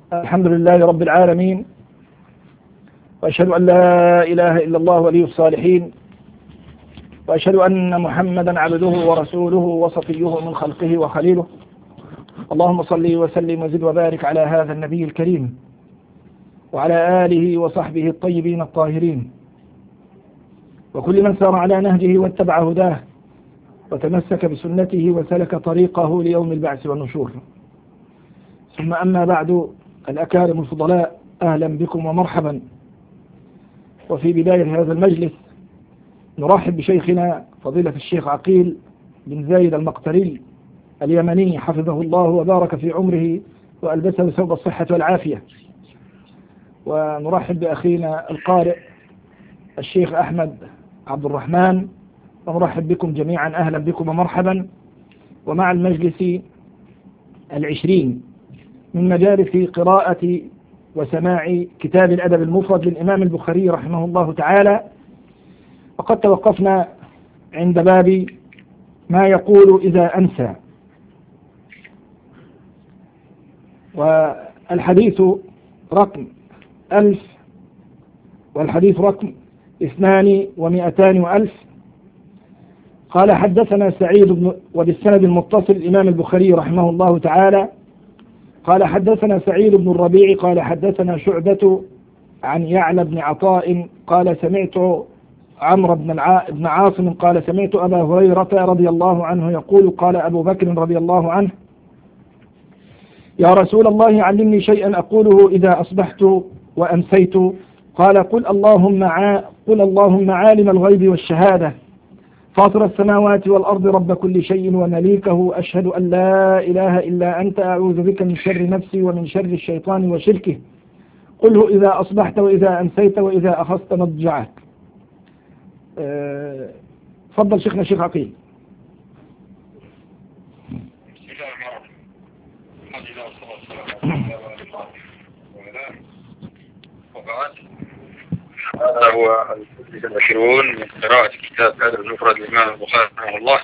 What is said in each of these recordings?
الحمد لله رب العالمين، وأشهد أن لا إله إلا الله ولي الصالحين، وأشهد أن محمدا عبده ورسوله وصفيه من خلقه وخليله. اللهم صل وسلم وزد وبارك على هذا النبي الكريم وعلى آله وصحبه الطيبين الطاهرين، وكل من سار على نهجه واتبع هداه وتمسك بسنته وسلك طريقه ليوم البعث والنشور. ثم أما بعد، الأكارم الفضلاء، أهلا بكم ومرحبا. وفي بداية هذا المجلس نرحب بشيخنا فضيلة الشيخ عقيل بن زايد المقتري اليمني، حفظه الله وبارك في عمره وألبسه ثوب الصحة والعافية. ونرحب بأخينا القارئ الشيخ أحمد عبد الرحمن، ونرحب بكم جميعا، أهلا بكم ومرحبا. ومع المجلس 20 من مجالس قراءة وسماع كتاب الأدب المفرد للإمام البخاري رحمه الله تعالى، وقد توقفنا عند باب ما يقول إذا أنسى، والحديث رقم 1000 والحديث رقم 2200. قال حدثنا سعيد وبالسند المتصل الإمام البخاري رحمه الله تعالى قال حدثنا سعيد بن الربيع قال حدثنا شعبة عن يعلى بن عطاء قال سمعت عمرو بن عاصم قال سمعت أبا هريرة رضي الله عنه يقول قال أبو بكر رضي الله عنه: يا رسول الله علمني شيئا أقوله إذا أصبحت وأمسيت. قال قل اللهم عالم الغيب والشهادة فاطر السماوات والأرض رب كل شيء ومليكه أشهد أن لا إله إلا أنت أعوذ بك من شر نفسي ومن شر الشيطان وشركه قله إذا أصبحت وإذا أمسيت وإذا أخذت مضجعك. تفضل شيخنا الشيخ عقيل. هذا هو المجلس 20 من قراءة كتاب الأدب المفرد للإمام البخاري رحمه الله.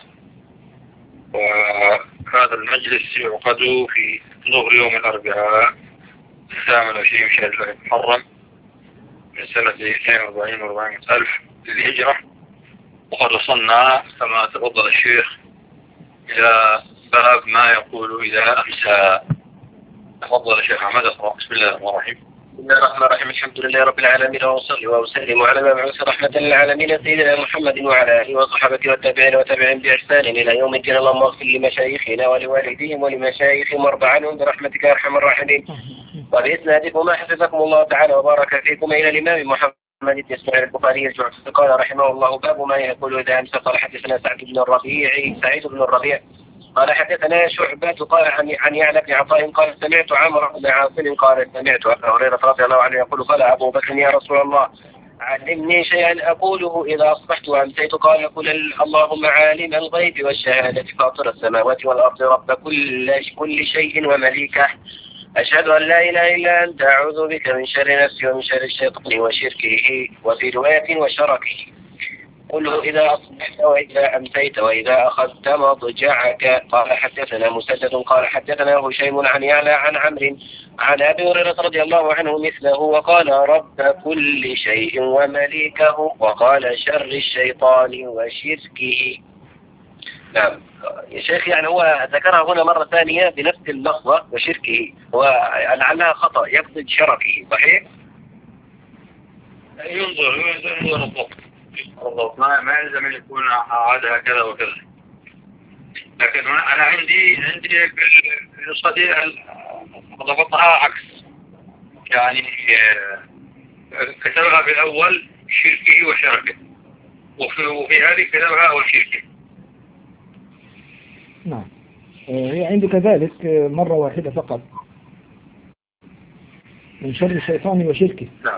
وهذا المجلس يعقد في ظهر يوم الأربعاء 28 شهر المحرم من سنة 42 و400 ألف للهجرة. وقد وصلنا كما تفضل الشيخ إلى باب ما يقول إذا أمسى. تفضل الشيخ أحمد اقرأ. بسم الله الرحمن الرحيم. بسم الله الرحمن الرحيم. الحمد لله رب العالمين، وأصلي وأسلم على مبعوث رحمة للعالمين سيدنا محمد وعلى آله وصحبه والتابعين وتابعين بإحسان إلى يوم الدين. اللهم اغفر لمشايخنا ولوالديهم ولمشايخهم وارض عنهم برحمتك يا أرحم الراحمين. وبإسنادكم ما حفظكم الله تعالى وبارك فيكم إلى الإمام محمد بن إسماعيل البخاري الجعفي قال رحمه الله: باب ما يقول إذا أمسى. قال حدثنا سعيد بن الربيع قال حدثنا شعبة قال عن يعلى بن عطاء قال سمعت عمرو بن عاصم قال سمعت أبا هريرة رضي الله عنه يقول قال أبو بكر: يا رسول الله علمني شيئا أقوله إذا أصبحت وأمسيت. قال قل اللهم عالم الغيب والشهادة فاطر السماوات والأرض رب كل شيء ومليكه أشهد أن لا إله إلا أنت أعوذ بك من شر نفسي ومن شر الشيطان وشركه وفي رواية وشركه قله إذا أصبحت وإذا أمسيت وإذا أخذت مضجعك. قال حدثنا مسدد قال حدثنا هشيم عن يعلى عن عمرو عن أبي هريرة رضي الله عنه مثله وقال رب كل شيء ومليكه وقال شر الشيطان وشركه. نعم يا شيخ، يعني هو ذكرها هنا مرة ثانية بنفس اللفظة وشركه، ولعلها خطأ يقصد شركه، صحيح؟ ينظر الضبط ما يلزم أن يكون عادها كذا وكذا. لكن أنا عندي بالنسخة دي ضبطها عكس، يعني كتبها في الأول شركه وشركه، وفي هذه كتبها أول شركه. نعم، هي عندي كذلك مرة واحدة فقط من شر الشيطان وشركه. نعم.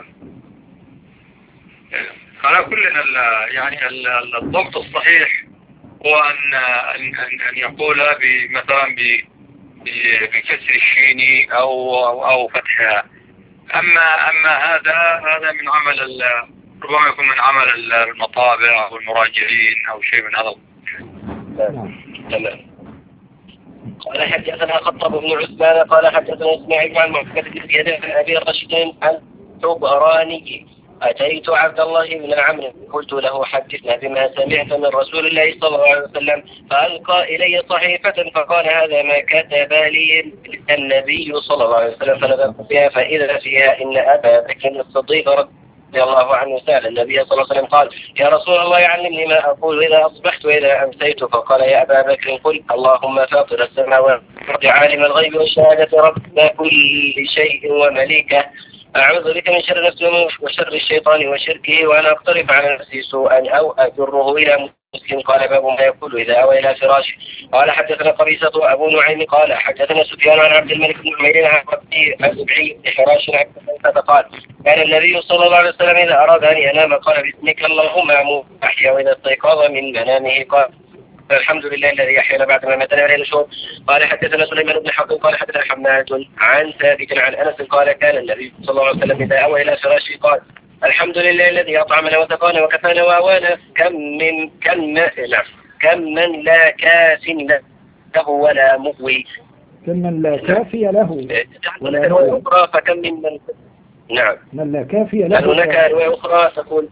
على كل يعني الضبط الصحيح هو أن يقول مثلا بكسر الشين أو فتحها. أما هذا من عمل ربما يكون من عمل المطابع أو المراجعين أو شيء من هذا. تمام. قال حدثنا خطاب بن عثمان قال حدثنا اسماعيل عن محمد بن زياد عن ابي الرشيد عن ثبراني أتيت عبد الله بن عمرو قلت له حدثنا بما سمعت من رسول الله صلى الله عليه وسلم فألقى إلي صحيفة فقال هذا ما كتب لي النبي صلى الله عليه وسلم فنظرت فيها فإذا فيها إن أبا بكر الصديق رضي الله عنه سأل النبي صلى الله عليه وسلم قال يا رسول الله علمني ما أقول إذا أصبحت وإذا أمسيت فقال يا أبا بكر قل اللهم فاطر السماوات عالم الغيب والشهادة رب كل شيء ومليكه أعوذ بك من شر نفسي وشر الشيطان وشركه وأنا أقترف على نفسي سوءا أو أجره إلى مسلم قال باب ما يقول إذا أوى إلى فراشه قال حدثنا قبيصة أبو نعيم قال حدثنا سفيان عن عبد الملك بن عمير عن الزبعي بن حراش قال كان النبي صلى الله عليه وسلم إذا أراد أن ينام قال باسمك اللهم أحيا وإذا استيقظ من منامه قال الحمد لله الذي أحيانا بعد ما ماتنا عليه النشور قال حدثنا سليمان بن حرب قال حدثنا حماد عن ثابت عن أنس قال كان النبي صلى الله عليه وسلم إذا أوى إلى فراشه قال الحمد لله الذي أطعمنا وسقانا وكفانا وأوانا كم من لا كاف له ولا مغوي كم من لا كافي له ولا مغوي أخرى فكم من نعم من لا كافي له. هناك رواية أخرى تقول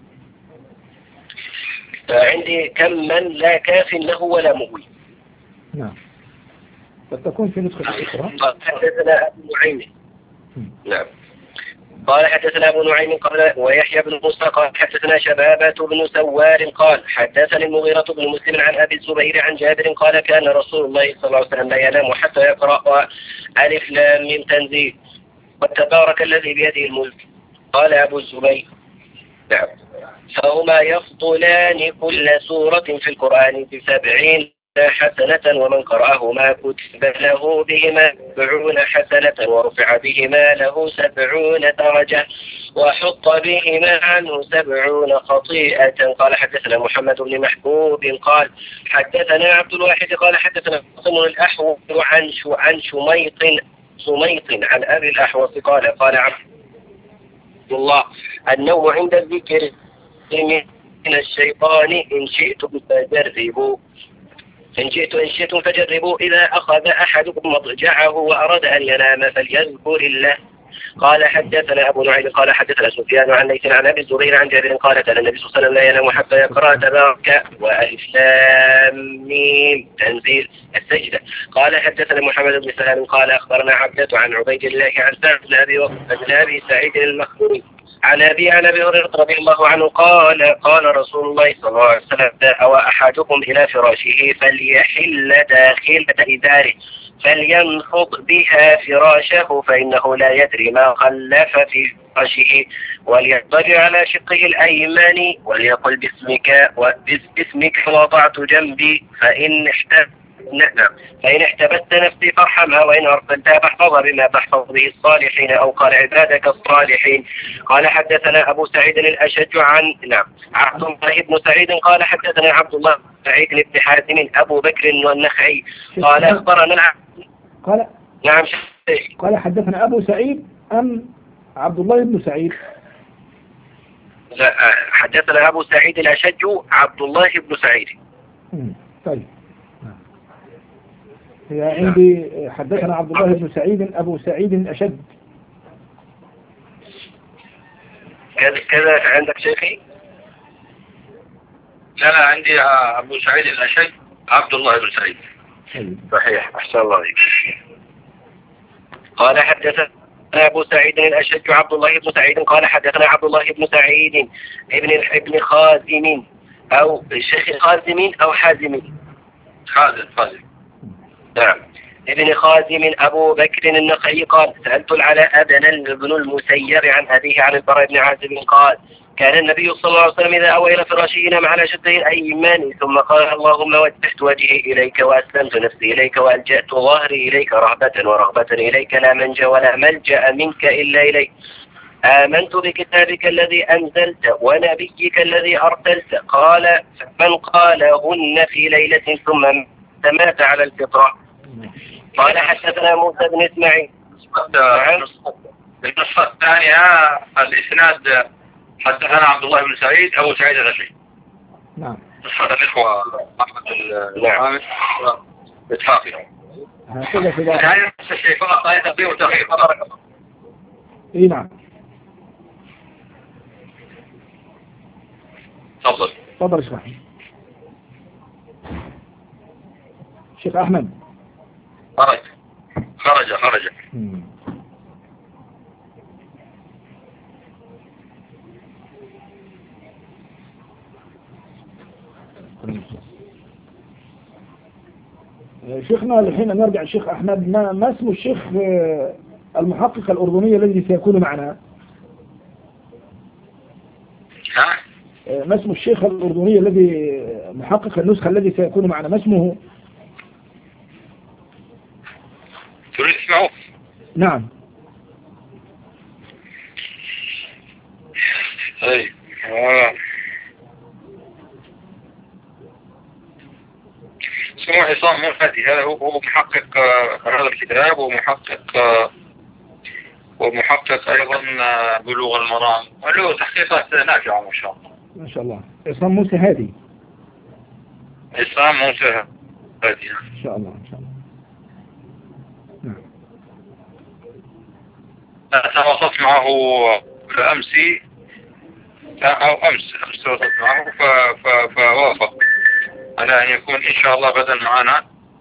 عندي كم من لا كاف له ولا مغوي. نعم فتكون في نسخة أخرى. حدثنا أبو نعيم. نعم قال حدثنا أبو نعيم قال ويحيى بن موسى قال حدثنا شبابة بن سوار قال حدثني المغيرة بن مسلم عن أبي الزبير عن جابر قال كان رسول الله صلى الله عليه وسلم لا ينام حتى يقرأ ألف لام ميم تنزيل وتبارك الذي بيده الملك. قال أبو الزبير نعم فهما يفضلان كل سورة في القرآن ب70 حسنة ومن قرأهما كتب له بهما 70 حسنة ورفع بهما له 70 درجة وحط بهما عنه 70 خطيئة. قال حدثنا محمد بن محبوب قال حدثنا عبد الواحد قال حدثنا قاسم الأحوص عن سميط عن أبي الأحوص قال عبد الله النوم عند الذكر من الشيطان إن شئتم فجربوا إذا أخذ أحدكم مضجعه وأراد أن ينام فليذكر الله. قال حدثنا أبو نعيم قال حدثنا سفيان عن ليث عن أبي الزبير عن جابر قال كان النبي صلى الله عليه وسلم لا ينام حتى يقرأ تبارك وألف لام ميم تنزيل السجدة. قال حدثنا محمد بن سلام قال أخبرنا عبدة عن عبيد الله عن سعد بن أبي سعيد المخزومي عن أبي هريرة رضي الله عنه قال رسول الله صلى الله عليه وسلم أو أحدكم إلى فراشه فليحل داخل إزاره فلينفض بها فراشه فإنه لا يدري ما خلف في فراشه وليضطجع على شقه الأيمن وليقل باسمك وضعت جنبي فإن احتبست نفسي فارحمها وإن أرسلتها فاحفظها بما تحفظ به الصالحين أو قال عبادك الصالحين. قال حدثنا أبو سعيد الأشج عن عبد الله بن سعيد قال حدثنا عبد الله بن سعيد بن حازم أبو بكر والنخعي قال أخبرنا قال حدثنا أبو سعيد أم عبد الله بن سعيد؟ لا حدثنا أبو سعيد الأشج عبد الله بن سعيد. طيب هي عندي حدثنا عبد الله بن سعيد أبو سعيد الأشد كذا عندك شيخي؟ لا عندي أبو سعيد الأشد عبد الله بن سعيد. صحيح أحسن الله عليك. قال حدثنا أبو سعيد الأشد عبد الله بن سعيد قال حدثنا عبد الله بن سعيد ابن خازم أو الشيخ خازم أو حازم خازم نعم ابن خازم أبو بكر النخعي قال سألت العلاء بن المسير عن أبيه عن البراء بن عازب قال كان النبي صلى الله عليه وسلم إذا أوى إلى فراشه نام على شقه الأيمن ثم قال اللهم وجهت وجهي إليك وأسلمت نفسي إليك وألجأت ظهري إليك رهبة ورغبة إليك لا منجى ولا ملجأ منك إلا إليك آمنت بكتابك الذي أنزلت ونبيك الذي أرسلت. قال من قالهن في ليلة ثم مات على الفطرة. قال حدثنا موسى بن إسماعيل. النص الثانية الإسناد حدثنا عبد الله بن سعيد أبو سعيد الأشج. نعم. نص الإخوة أحمد العامش إسحاقي. هكذا في بعض. هذا نفس الشيء فقط آية تقديم وتأخير. اي نعم. تفضل. تفضل يا شيخ أحمد. شيخ أحمد. خرج. شيخنا الحين نرجع الشيخ أحمد، ما اسم الشيخ المحقق الأردني الذي سيكون معنا؟ ها؟ ما اسم الشيخ الأردني الذي محقق النسخة الذي سيكون معنا، ما اسمه؟ تريد اسمه؟ نعم. طيب. اسمه عصام مرفدي، هذا هو محقق هذا الكتاب، ومحقق أيضا بلوغ المرام، وله تحقيقات نافعة ما شاء الله. ما شاء الله. عصام موسى هادي. عصام موسى هادي. إن شاء الله إن شاء الله. نعم. تواصلت معه أمسي أو أمس تواصلت معه فوافق على أن يكون إن شاء الله غدا معنا.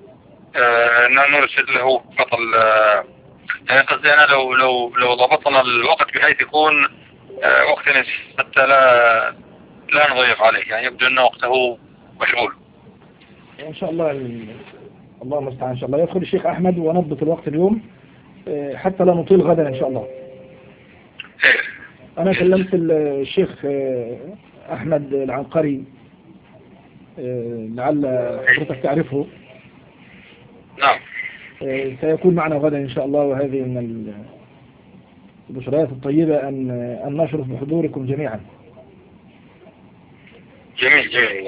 نرسل له فقط يعني قصدي أنا لو ضبطنا الوقت بحيث يكون وقت حتى لا نضيق عليه، يعني يبدو أن وقته مشغول. إن شاء الله الله المستعان. إن شاء الله يدخل الشيخ أحمد ونضبط الوقت اليوم حتى لا نطيل غدا إن شاء الله. أنا كلمت الشيخ أحمد العنقري، لعل حضرتك تعرفه. نعم. سيكون معنا غدا إن شاء الله، وهذه من البشريات الطيبة أن نشرف بحضوركم جميعا. جميل.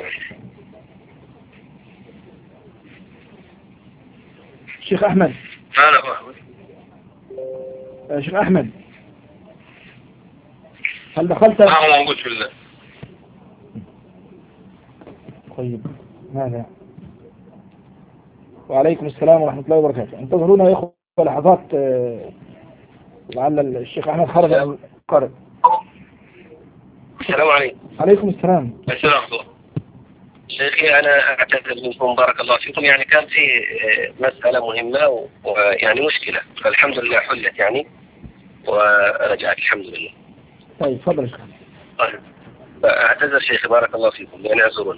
شيخ أحمد. شيخ أحمد، هل دخلت؟ موجود في الله. طيب ماذا؟ وعليكم السلام ورحمة الله وبركاته. انتظرونا يا إخوة لحظات، لعل الشيخ أحمد خرج عن القارئ. السلام عليكم. عليكم السلام. السلام. شيخي أنا أعتذر منكم بارك الله فيكم، يعني كان في مسألة مهمة ويعني مشكلة، فالحمد لله حلت يعني ورجعت الحمد لله. طيب تفضل يا شيخ. طيب أعتذر شيخي بارك الله فيكم، يعني اعذروني.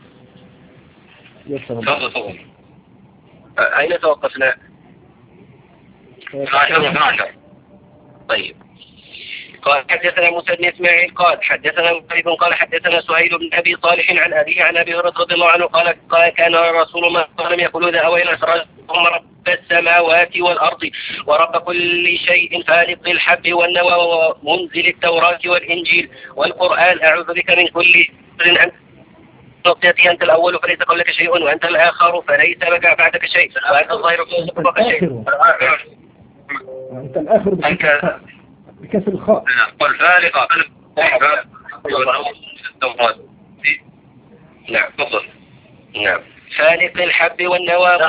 تفضل. أين توقفنا؟ 12. طيب. قال حدثنا موسى بن إسماعيل قال حدثنا مقرب قال حدثنا سهيل بن أبي صالح عن أبيه عن أبي هريرة رضي الله عنه قال كان رسول الله صلى الله عليه وسلم يقول إذا أوينا أسرارهم رب السماوات والأرض ورب كل شيء فالق الحب والنوى ومنزل التوراة والإنجيل والقرآن أعوذ بك من كل شر أنت نقطتي أنت الأول فليس قبلك شيء وأنت الآخر فليس بعدك شيء وأنت الظاهر فليس فوقك شيء. أنت الآخر بكسر الخاء. والفارقة. نعم تفضل. نعم. فالق الحب والنوى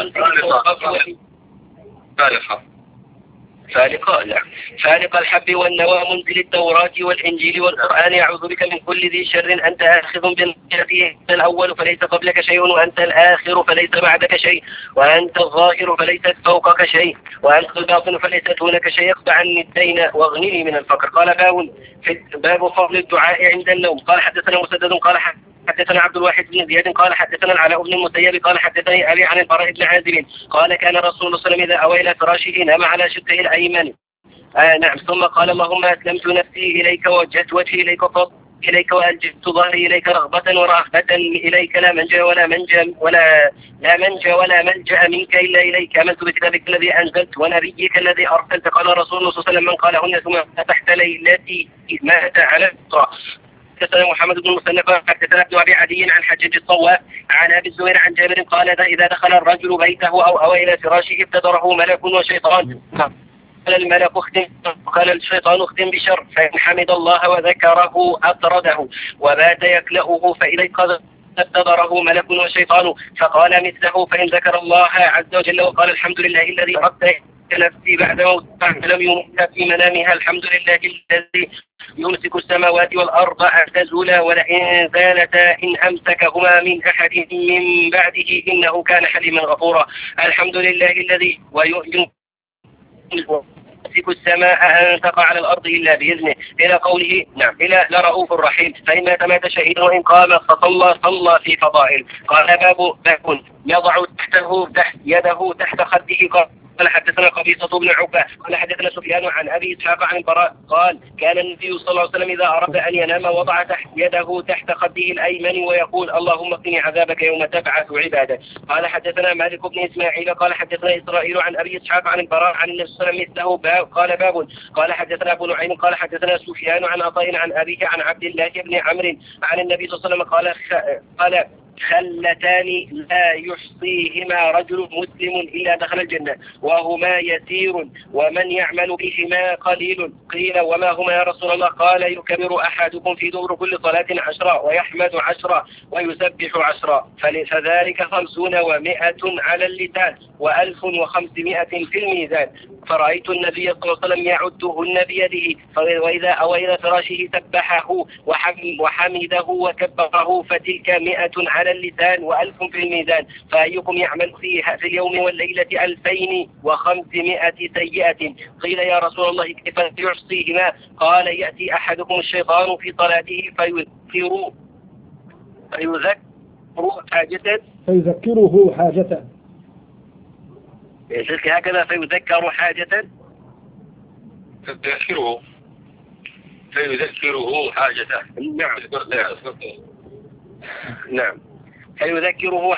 فالق الحب والنوى منزل التوراة والإنجيل والقرآن أعوذ بك من كل ذي شر أنت آخذ بناصيته أنت الأول فليس قبلك شيء وأنت الآخر فليس بعدك شيء وأنت الظاهر فليس فوقك شيء وأنت الباطن فليس دونك شيء اقطع عني الدين واغنني من الفقر. قال باب فضل الدعاء عند النوم. قال حدثنا مسدد قال حدثنا عبد الواحد بن زياد قال حدثنا العلاء بن المسيب قال حدثني أبي عن البراء بن عازب قال كان رسول الله صلى الله عليه وسلم إذا أوى إلى فراشه نام على شقه الأيمن. نعم. ثم قال اللهم أسلمت نفسي إليك ووجهت وجهي إليك وألجأت ظهري إليك رغبة ورهبة إليك لا منجا ولا ملجأ منك إلا إليك آمنت بكتابك الذي أنزلت ونبيك الذي أرسلت. قال رسول الله صلى الله عليه وسلم من قالهن ثم تحت ليلتي مات على الطاعة. حدثنا محمد بن المثنى حدثنا ابن أبي عدي عن حجاج الصواف عن أبي الزبير عن جابر قال إذا دخل الرجل بيته أو أوى إلى فراشه ابتدره ملك وشيطان قال الملك قال الشيطان اختم بشر فإن حمد الله وذكره أطرده وبات يكلأه فإذا قضى فاستدره ملك وشيطان فقال مثله، فإن ذكر الله عز وجل وقال الحمد لله الذي رد نفسي بعد موتها لم يمت في منامها، الحمد لله الذي يمسك السماوات والأرض أن تزولا ولئن زالتا إن أمسكهما من أحد من بعده إنه كان حليما غفورا. الحمد لله الذي يمسك السماء أن تقع على الأرض إلا بإذنه، إلى قوله نعم إلى لرؤوف رحيم، فإن مات شهيدا وإن قام فصلى في فضائل. قال باب يضع يده تحت خده. قال حدثنا قبيصة بن عقبة قال حدثنا سفيان عن أبي إسحاق عن البراء قال كان النبي صلى الله عليه وسلم إذا أراد أن ينام وضع يده تحت خده الأيمن ويقول اللهم قني عذابك يوم تبعث عبادك. قال حدثنا مالك بن إسماعيل قال حدثنا إسرائيل عن أبي إسحاق عن البراء عن النبي صلى الله عليه وسلم مثله قال باب. قال حدثنا أبو نعيم قال حدثنا سفيان عن عطاء عن أبيه عن عبد الله بن عمرو عن النبي صلى الله عليه وسلم قال خلتان لا يحصيهما رجل مسلم إلا دخل الجنة وهما يسير ومن يعمل بهما قليل. قيل وما هما يا رسول الله؟ قال يكبر أحدكم في دبر كل صلاة 10 ويحمد 10 ويسبح 10 فذلك 50 و100 على اللسان و1500 في الميزان. فرأيت النبي صلى الله عليه وسلم يعدهن بيده وإذا أوى إلى فراشه سبحه وحمده وكبره فتلك 100 على اللسان و1000 في الميزان. فأيكم يعمل فيها في اليوم والليلة 2500 سيئة. قيل يا رسول الله كيف يحصيهما؟ قال يأتي أحدكم الشيطان في صلاته فيذكره حاجة يشرك هكذا فيذكر حاجة فيذكره حاجته. نعم فيذكره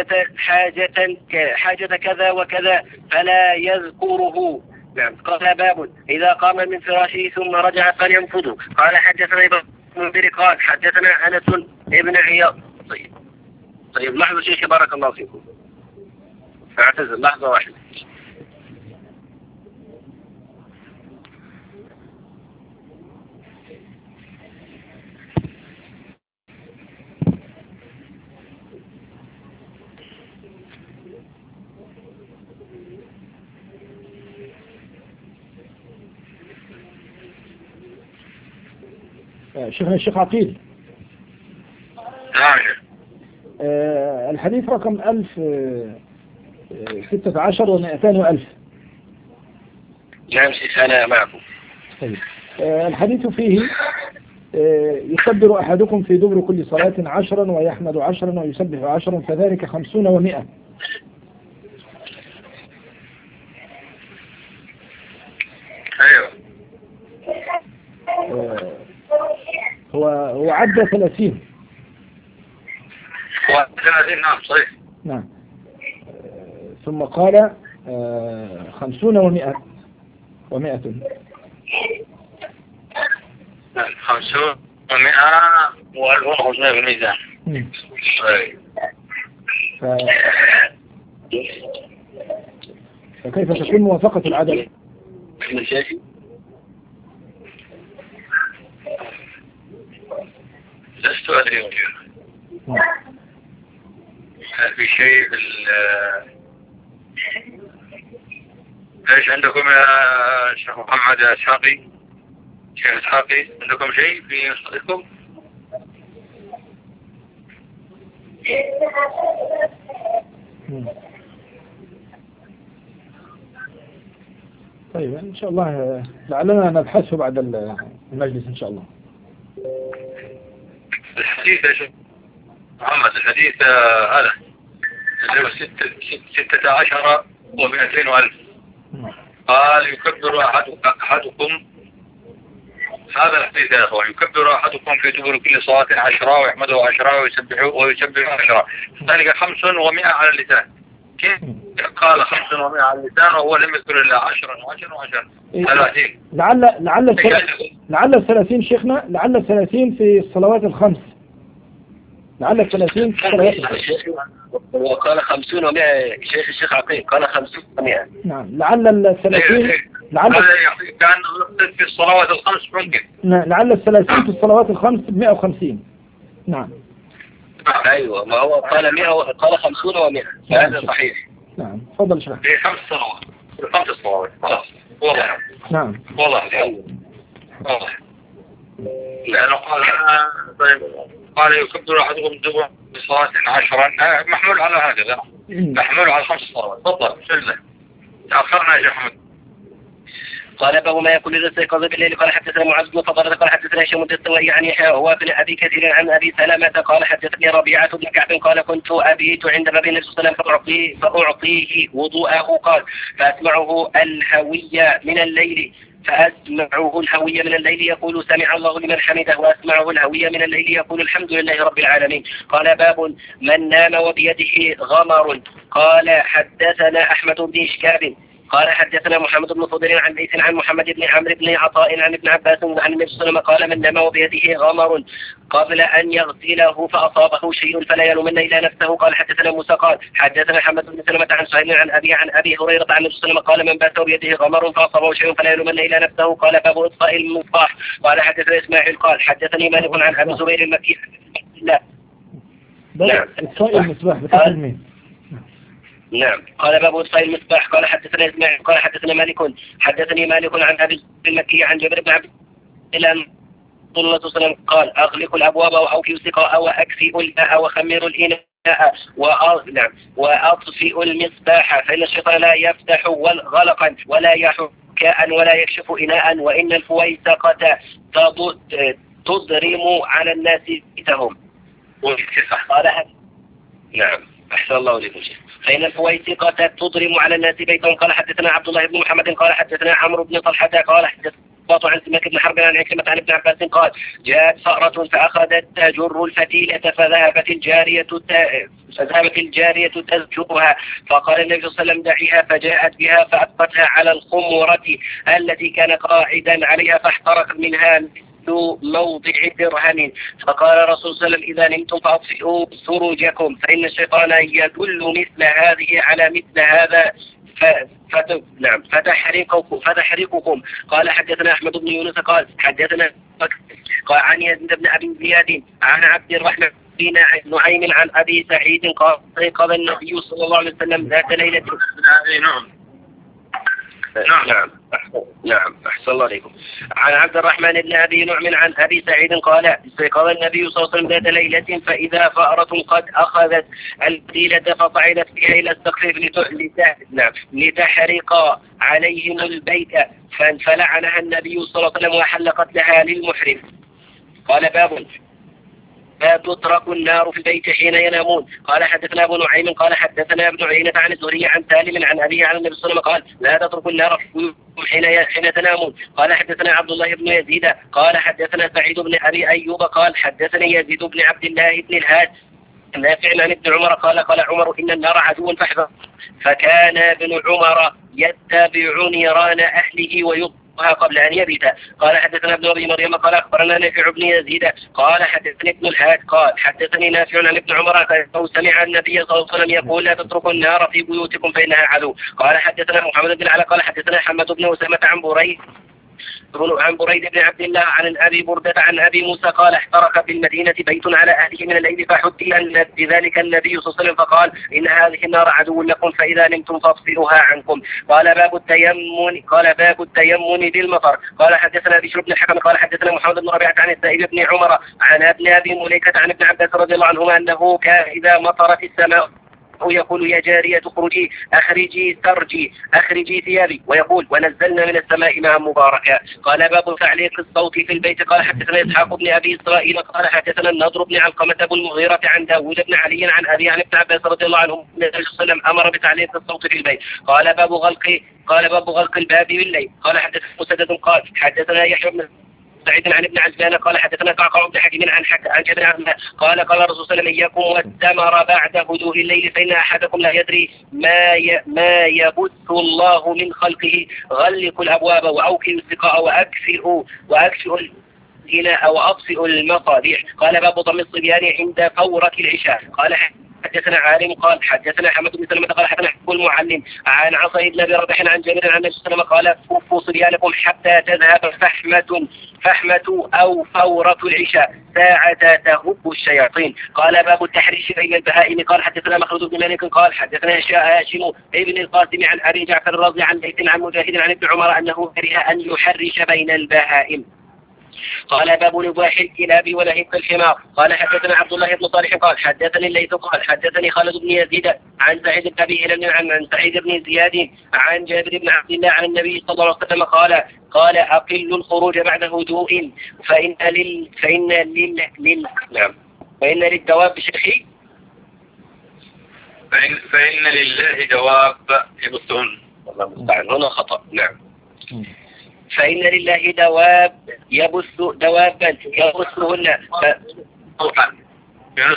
حاجة كذا وكذا فلا يذكره. نعم. قال باب إذا قام من فراشه ثم رجع فلينفضه. قال حدثنا ابن منذر قال حدثنا أنس ابن عياض. طيب لحظة شيخ بارك الله فيكم، اعتذر لحظة واحدة. شيخنا الشيخ عقيل. نعم. الحديث رقم 1016 و200 و1000. نعم شيخ أنا معكم. طيب. الحديث فيه يكبر أحدكم في دبر كل صلاة 10 ويحمد 10 ويسبح 10 فذلك 50 و100. أيوه. هو عدى 30. نعم صحيح. نعم. ثم قال 50 و100 و100. 50 و100 و1500 في الميزان. فكيف تكون موافقة العدد؟ لست أدري هل في شيء ايش عندكم يا شيخ محمد يا إسحاقي؟ شيخ إسحاقي عندكم شيء في نسختكم؟ طيب إن شاء الله لعلنا نبحثه بعد المجلس إن شاء الله. الحديث يا شيخ محمد، الحديث هذا اللي هو 16 و200 و1000. قال يكبر أحدكم، هذا الحديث يا أخوان، يكبر أحدكم في دبر كل صلاة 10 ويحمده 10 ويسبح 10 ذلك 5 و100 على اللسان. كيف قال 5 و100 على اللسان وهو لم يذكر إلا 10 و10 و10 30؟ لعل 30 شيخنا، لعل 30 في الصلوات الخمس، لعل 30 في الصلوات الخمس. وقال 50 و100 الشيخ عقيل قال 50 و100. نعم لعل 30 لعل كان في الصلوات الخمس ممكن. لعل 30 في الصلوات الخمس 150. نعم. أيوة، ما هو قال 100 قال 50 و100، هذا صحيح. نعم تفضل اشرح. 5 صلوات 5 صلوات خلاص والله. نعم والله والله لأنه قال يكبر أحدكم دبر بصلاة 10 محمول على هكذا، محمول على 5 صلوات. تفضل سلة تأخرنا يا محمد. قال باب ما يكون إذا استيقظ بالليل. قال حدثنا معاذ بن فضالة قال حدثنا هشام الدستوائي عن يحيى هو ابن أبي كثير عن أبي سلمة قال حدثني ربيعة بن كعب قال كنت أبيت عند باب النبي صلى الله عليه وسلم فأعطيه وضوءه قال فأسمعه الهوية من الليل يقول سمع الله لمن حمده، وأسمعه الهوية من الليل يقول الحمد لله رب العالمين. قال باب من نام وبيده غمر. قال حدثنا أحمد بن إشكاب قال حدثنا محمد بن فضيل عن ليث عن محمد بن عمرو بن عطاء عن ابن عباس عن النبي صلى الله عليه وسلم قال من نام وبيده غمر قبل أن يغسله فأصابه شيء فلا يلومن إلا نفسه. قال حدثنا موسى قال حدثنا محمد بن سلمة عن سهيل عن أبي هريرة عن النبي صلى الله عليه وسلم قال من بات بيده غمر فأصابه شيء فلا يلومن إلا نفسه. قال باب إطفاء المصباح. قال حدثنا إسماعيل قال حدثني مالك عن أبي زبير المكي. لا إطفاء المصباح بفتح الميم. نعم. قال باب إطفاء المصباح. قال حدثنا إسماعيل قال حدثنا حدثني مالك عن أبي المكي عن جابر بن عبد الله صلى الله عليه وسلم قال أغلقوا الأبواب وأوفوا السقاء وأكفئوا الماء وخمروا الإناء وأطفئوا المصباح فإن الشيطان لا يفتح غلقا ولا يحكاء ولا يكشف إناء وإن الفويسقة تضرم على الناس بيتهم. قال نعم أحسن الله إليكم شيخ. فإن الفويسقة تضرم على الناس بيتهم. قال حدثنا عبد الله بن محمد قال حدثنا عمرو بن طلحة قال حدثنا عن سماك بن حرب عن عكرمة عن ابن عباس قال جاءت فأرة فأخذت تجر الفتيلة فذهبت الجارية تزجرها فقال النبي صلى الله عليه وسلم دعيها فجاءت بها فأبقتها على الخمرة التي كان قاعدا عليها فاحترق منها موضع درهم. فقال رسول صلى الله عليه وسلم إذا نمتم فأطفئوا سروجكم فإن الشيطان يدل مثل هذه على مثل هذا فتحرقكم. قال حدثنا أحمد بن يونس قال حدثنا عن يزيد بن أبي زياد عن عبد الرحمن بن نعيم عن أبي سعيد قال النبي صلى الله عليه وسلم ذات ليلة. نعم أحسن الله عليكم. عن عبد الرحمن بن أبي نعم عن أبي سعيد قال النبي صلى الله عليه وسلم ذات ليلة فإذا فأرة قد أخذت الفتيلة فصعدت بها إلى السقف لتحرق عليهم البيت فلعنها النبي صلى الله عليه وسلم وحلقت لها للمحرم. قال باب لا تترك النار في البيت حين ينامون. قال حدثنا أبو نعيم قال حدثنا ابن عيينة عن الزهري عن سالم عن أبيه عن النبي صلى الله عليه وسلم قال لا تتركوا النار حين تنامون. قال حدثنا عبد الله بن يزيد قال حدثنا سعيد بن أبي أيوب قال حدثني يزيد بن عبد الله بن الهاد نافع عن ابن عمر قال عمر إن النار عدو فاحذر. فكان ابن عمر يتبع نيران أهله ويطلق قبل أن يبيت. قال حدثنا ابن أبي مريم قال أخبرنا نافع بن يزيد قال حدثني ابن الهاد قال حدثني نافع عن ابن عمر أنه سمع النبي صلى الله عليه وسلم يقول لا تتركوا النار في بيوتكم فإنها عدو. قال حدثنا محمد بن علاء قال حدثنا حمد بن أسامة عن بريد بن عبد الله عن أبي بردة عن أبي موسى قال احترق في المدينة بيت على أهله من الليل فحدي بذلك النبي صلى الله عليه وسلم فقال إن هذه النار عدو لكم فإذا نمتم فاطفئوها عنكم. قال باب التيمم بالمطر. قال حدثنا بشر بن الحكم قال حدثنا محمد بن ربيعة عن السائب بن عمر عن ابن أبي مليكة عن ابن عباس رضي الله عنهما أنه كان إذا مطرت السماء يقول يا جارية اخرجي أخرجي ثيابي ويقول ونزلنا من السماء ماء مباركا. قال باب تعليق الصوت في البيت. قال حدثنا إسحاق بن أبي إسرائيل قال حدثنا النضر بن علقمة أبو المغيرة عن داود بن علي عن أبي عن ابن عباس رضي الله عنهم النبي صلى الله عليه وسلم أمر بتعليق الصوت في البيت. قال باب غلق الباب بالليل. قال حدثنا مسدد قال حدثنا يحيى بن سعيد عن ابن عجلان قال حدثنا قعقاع بن حكيم عن جابر قال الرسول صلى الله عليه وسلم إياكم والتمر بعد هدوء الليل فإن أحدكم لا يدري ما يبث الله من خلقه. غلقوا الأبواب وأوكلوا السقاء وأكفئوا الإناء وأطفئوا المصابيح. قال باب ضم الصبيان عند فورة العشاء. قال حدثنا عالم قال حدثنا حمد بن سلمة قال حدثنا حب المعلم عن عصي بن ابي ربيح عن جابر عن النبي صلى الله عليه وسلم قال كفوا صبيانكم حتى تذهب فحمة او فورة العشاء ساعة تهب الشياطين. قال باب التحريش بين البهائم. قال حدثنا مخلود بن مالك قال حدثنا هاشم ابن القاسم عن ابي جعفر الرازي عن بيت عن مجاهد عن ابن عمر انه كره ان يحرش بين البهائم. قال باب نباح الكلاب ولهب الحمار. قال حدثنا عبد الله بن صالح قال حدثني الليث قال حدثني خالد بن يزيد عن سعيد بن ابي هلال عن سعيد بن زياد عن جابر بن عبد الله عن النبي صلى الله عليه وسلم قال اقل الخروج بعد هدوء فإن للدواب شيخي فإن لله دواب يبثهن. والله المستعان هنا خطأ. نعم. فإن لله دواب دوابا يبثهن. في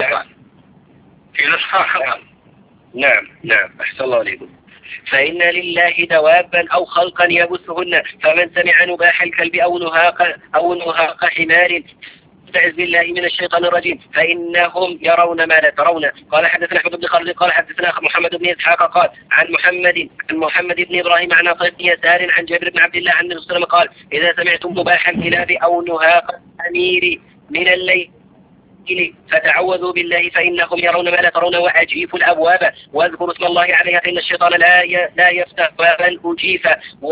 نسخة خطأ. نعم أحسن الله عليكم. فإن لله دوابا أو خلقا يبثهن فمن سمع نباح الكلب أو نهاق حمار استعذ بالله من الشيطان الرجيم فإنهم يرون ما لا ترون. قال حدثنا أحمد بن خالد قال حدثنا محمد بن إسحاق قال عن محمد بن إبراهيم عن عطية بن يسار عن جابر بن عبد الله عن النبي صلى الله عليه وسلم قال إذا سمعتم نباح الكلاب أو نهاق الحمير من الليل فتعوذوا بالله فإنهم يرون ما لا ترون وأجيفوا الأبواب واذكروا اسم الله عليها فإن الشيطان لا يفتح بابا أجيف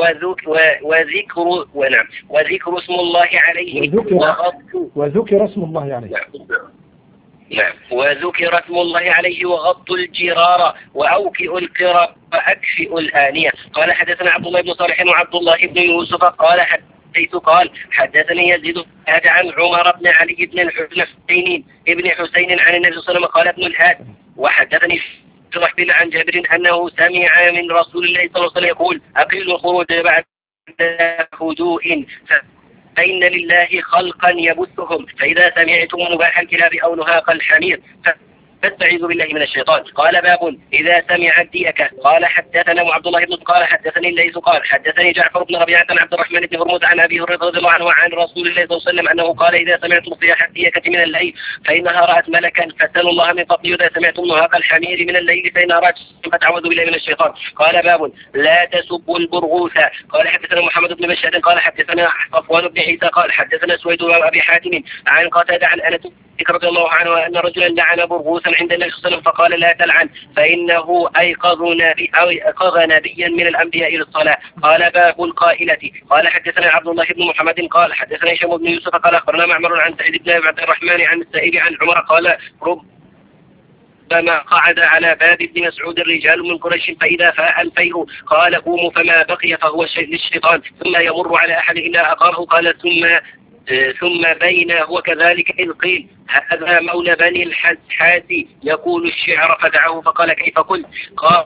وذكر اسم الله عليه وذكر اسم الله عليه. نعم وذكر اسم الله عليه وغض الجرار وأوكئ القرى وأكفئ الآنية. قال حدثنا عبد الله بن صالح وعبد الله بن يوسف قال قال حدثني يزيد عن عمر بن علي بن الحسين ابن حسين عن النبي صلى الله عليه وسلم قال ابن الهاد وحدثني شرحبيل عن جابر أنه سمع من رسول الله صلى الله عليه وسلم يقول أقل الخروج بعد هدوء فإن لله خلقا يبثهم فإذا سمعتم نباح الكلاب أو نهاق الحمير فاستعيذوا بالله من الشيطان. قال باب إذا سمع الديكة. قال حدثنا عبد الله بن قال حدثني الليث قال حدثني جعفر بن ربيعة عن عبد الرحمن بن هرمز عن أبي هريرة رضي الله عنه وعن رسول الله صلى الله عليه وسلم أنه قال إذا سمعتم صياح الديكة من الليل فإنها رأت ملكا فاسألوا الله من فضله إذا سمعتم نهاق الحمير من الليل فإنها رأت فتعوذوا بالله من الشيطان. قال باب لا تسبوا البرغوث. قال حدثنا محمد بن بشار قال حدثنا صفوان بن عيسى قال حدثنا سويد بن أبي حاتم عن قتادة عن أنس رضي الله عنه أن رجلا لعن برغوثا عند النبي صلى الله عليه وسلم فقال لا تلعن فإنه أيقظ نبيا من الأنبياء للصلاة. قال باب القائلة. قال حدثنا عبد الله بن محمد قال حدثنا هشام بن يوسف قال أخبرنا معمر عن سعيد بن عبد الرحمن عن السائب عن عمر قال ربما قعد على باب ابن مسعود الرجال من قريش فإذا فاء الفيء قال قوموا فما بقي فهو للشيطان ثم يمر على أحد إلا أقاره قال ثم بين هو كذلك إذ قيل هذا مولى بني الحاسي يقول الشعر فدعه فقال كيف قلت قال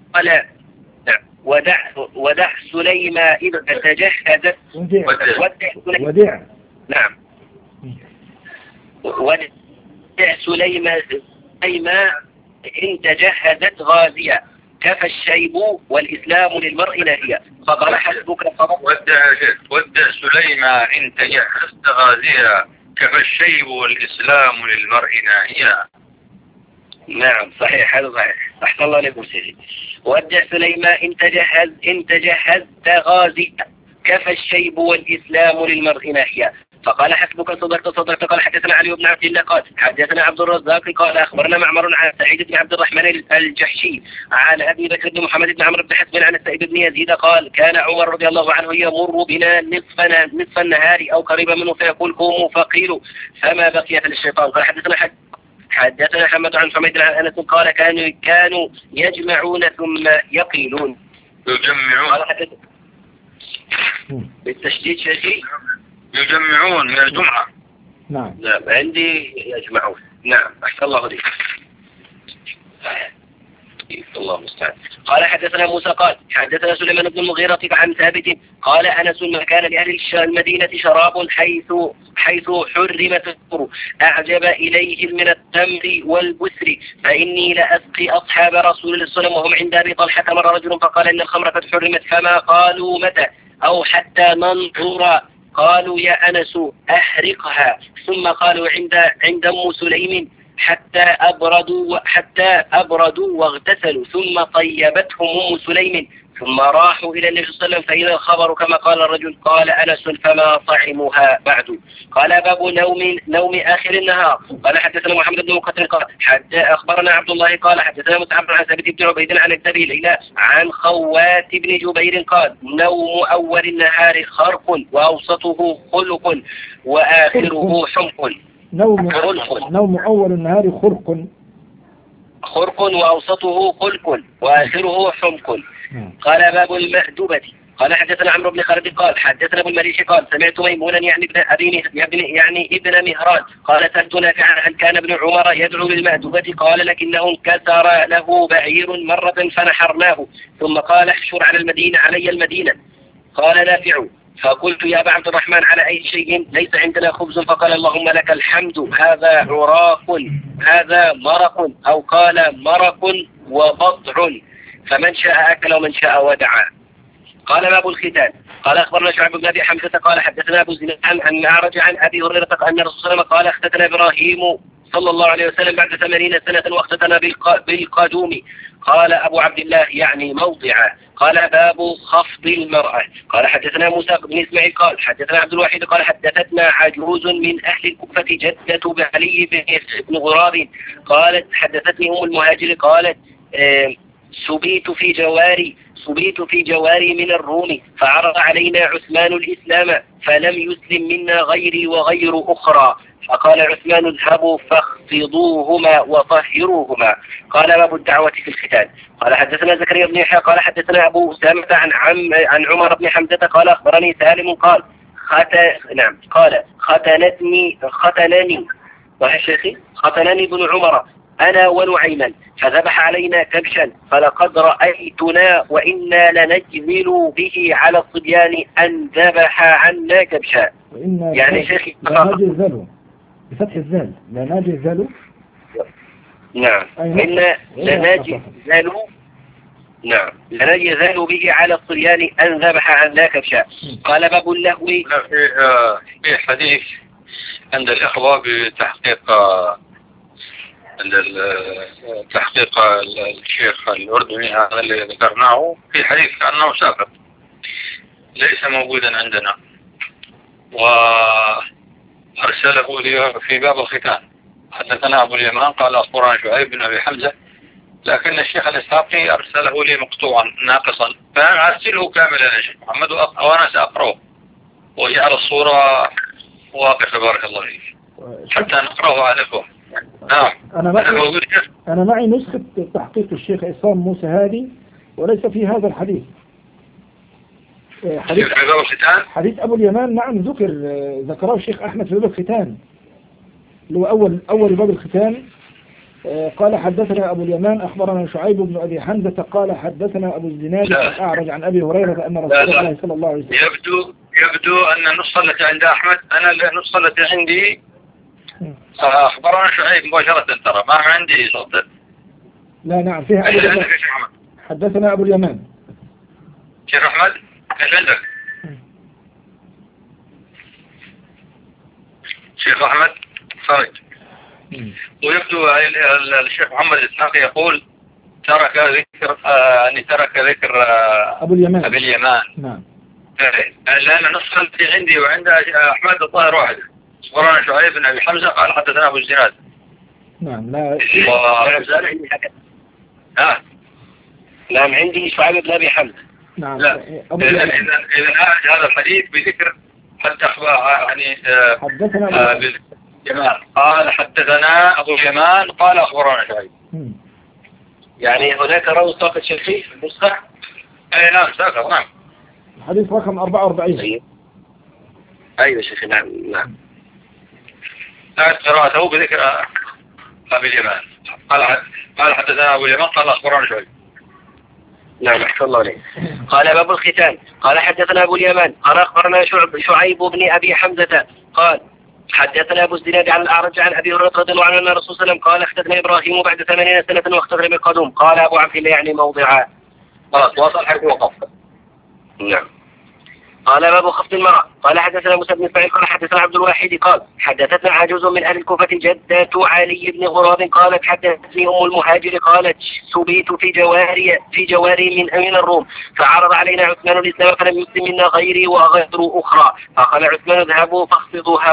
ودع سليمة إذ تجهز ودع نعم ودع سليمة إن تجهزت غازية كفى الشيب والإسلام للمرء ناهية فقال حسبك ودع سليمة إن تجهزت غازية كفى الشيب والإسلام للمرء ناهية. نعم صحيح هذا صحيح أحسن الله لكم سيدي. ودع سليمة إن تجهزت غازية كفى الشيب والإسلام للمرء ناهية فقال حسبك صدقت. قال حدثنا علي بن عبد الله قال حدثنا عبد الرزاق قال أخبرنا معمر عن سعيد بن عبد الرحمن الجحشي عن أبي بكر بن محمد بن عمرو بن حزم عن السائب بن يزيد قال كان عمر رضي الله عنه يمر بنا نصف النهار أو قريبا منه فيقول قوموا فقيلوا فما بقي للشيطان. قال حدثنا حمد عن حميد عن أنس قال كانوا يجمعون ثم يقيلون. يجمعون بالتشديد شيء يجمعون من الجمعة. نعم عندي يجمعون. نعم أحسن الله لك الله المستعان. قال حدثنا موسى قال حدثنا سليمان بن المغيرة عن ثابت قال أنس ما كان لأهل المدينة شراب حيث حرمت السر أعجب إليهم من التمر والبسر فإني لأسقي أصحاب رسول الله صلى الله عليه وسلم وهم عند أبي طلحة مر رجل فقال إن الخمر قد حرمت فما قالوا متى أو حتى ننظر قالوا يا أنس أحرقها ثم قالوا عند أم سليم حتى أبردوا واغتسلوا، ثم طيبتهم أم سليم، ثم راحوا إلى النبي صلى الله عليه وسلم فإذا الخبر كما قال الرجل. قال أنس: فما طعمها بعد. قال: باب نوم آخر النهار. قال حدثنا محمد بن مقاتل قال حتى أخبرنا عبد الله قال حدثنا متعب عن ثابت بن عبيد عن النبي الإله عن خوات بن جبير قال: نوم أول النهار خرق وأوسطه خلق وآخره حمق. نوم أول النهار خرق وأوسطه خلق وآخره حمق. قال: باب المأدبة. قال حدثنا عمرو بن خالد قال حدثنا ابو المليح قال سمعت ميمونا يعني ابن مهران قال: سألت نافعا هل كان ابن عمر يدعو للمأدبة؟ قال: لكنه انكسر له بعير مرة فنحرناه، ثم قال: احشر علي المدينة. قال نافع: فقلت: يا أبا عبد الرحمن على أي شيء؟ ليس عندنا خبز. فقال: اللهم لك الحمد، هذا عراق، هذا مرق، أو قال مرق وبضع، فمن شاء أكل ومن شاء ودعا. قال: باب الختان. قال أخبرنا شعب بن أبي حمزة قال حدثنا أبو الزناد عن أعرج عن أبي هريرة أن الرسول صلى الله عليه وسلم قال: اختتن إبراهيم صلى الله عليه وسلم بعد 80 سنة واختتن بالقدوم. قال أبو عبد الله يعني موضعا. قال: باب خفض المرأة. قال حدثنا موسى بن إسماعيل قال حدثنا عبد الواحد قال حدثتنا عجوز من أهل الكوفة جدة علي بن غراب قالت: حدثتني أم المهاجر قالت: سبيت في جواري من الروم، فعرض علينا عثمان الإسلام فلم يسلم منا غيري وغير أخرى، فقال عثمان: اذهبوا فاخفضوهما وطهروهما. قال: باب الدعوة في الختان. قال حدثنا زكريا بن يحيى قال حدثنا أبو أسامة عن عمر بن حمزة قال أخبرني سالم قال ختنني ابن عمر أنا ونعيما فذبح علينا كبشا، فلقد رأيتنا وإنا لنجمل به على الصبيان أن ذبح عنا كبشا. يعني شيخي بفتح الزال لا نجزل. نعم. إنا لنجزل به على الصبيان أن ذبح عنا كبشا. قال: باب اللهو. في حديث عند الإخوة بتحقيق تحقيق الشيخ الأردني هذا اللي ذكرناه، في حديث كأنه ساقط ليس موجودا عندنا، وأرسله لي في باب الختان. حدثنا أبو اليمان قال أخبرنا شعيب بن أبي حمزة، لكن الشيخ الإسحاقي أرسله لي مقطوعا ناقصا، فأنا أرسله كاملا يا شيخ محمد وأنا سأقرأه وجعل الصورة واقفة بارك الله فيك حتى نقرأه على الإخوة. نعم. أنا معي نسخة تحقيق الشيخ عصام موسى هادي وليس في هذا الحديث. حديث أبو اليمان نعم ذكره الشيخ أحمد في باب الختان، اللي هو أول باب الختان. قال حدثنا أبو اليمان أخبرنا شعيب بن أبي حمزة قال حدثنا أبو الزناد أعرج عن أبي هريرة أن رسول الله صلى الله عليه وسلم. يبدو أن النسخة التي عند أحمد أنا النسخة التي عندي أخبرنا شعيب مباشرة، ترى ما عندي صدق. لا نعم فيها أبو اليمان. حدثنا أبو اليمان. شيخ أحمد ايش عندك؟ شيخ أحمد فرج. ويبدو الشيخ محمد الإسحاقي يقول ترك ذكر أبو اليمان. نعم. لأن النسخة التي عندي وعند أحمد الظاهر واحد. أخبرنا شعيب بن أبي حمزة قال حدثنا أبو الزناد. نعم. لا نعم عندي شعيب بن أبي حمزة. نعم. لا إذا هذا الحديث بذكر حتى يعني حدثنا اليمان قال حدثنا أبو اليمان قال أخبرنا شعيب. يعني هناك راوي ساقط شيخي في النسخة؟ أي نعم ساقط. نعم. الحديث رقم 44. أيوة شيخي. نعم. قراءته بذكر أبي اليمان قال حدثنا أبو اليمان قال أخبرنا شعيب. نعم أحسن الله عليه. قال: باب الختان. قال حدثنا أبو اليمان قال أخبرنا شعيب بن أبي حمزة قال حدثنا أبو الزناد عن الأعرج عن أبي هريرة رضي الله عنه أن الرسول صلى الله عليه وسلم قال: اختتن إبراهيم بعد 80 سنة واختتن بالقدوم. قال أبو عبد الله يعني موضعا. خلاص وصل حيث وقف. نعم. قال: باب خفض المرأة. قال حدثنا موسى بن إسماعيل قال حدثنا عبد الواحد قال حدثتنا عجوز من أهل الكوفة جدة علي بن غراب قالت حدثتني أم المهاجر قالت سبيت في جواري من الروم فعرض علينا عثمان الإسلام فلم يسلم منا غيري وغير أخرى فقال عثمان اذهبوا فاخفضوهما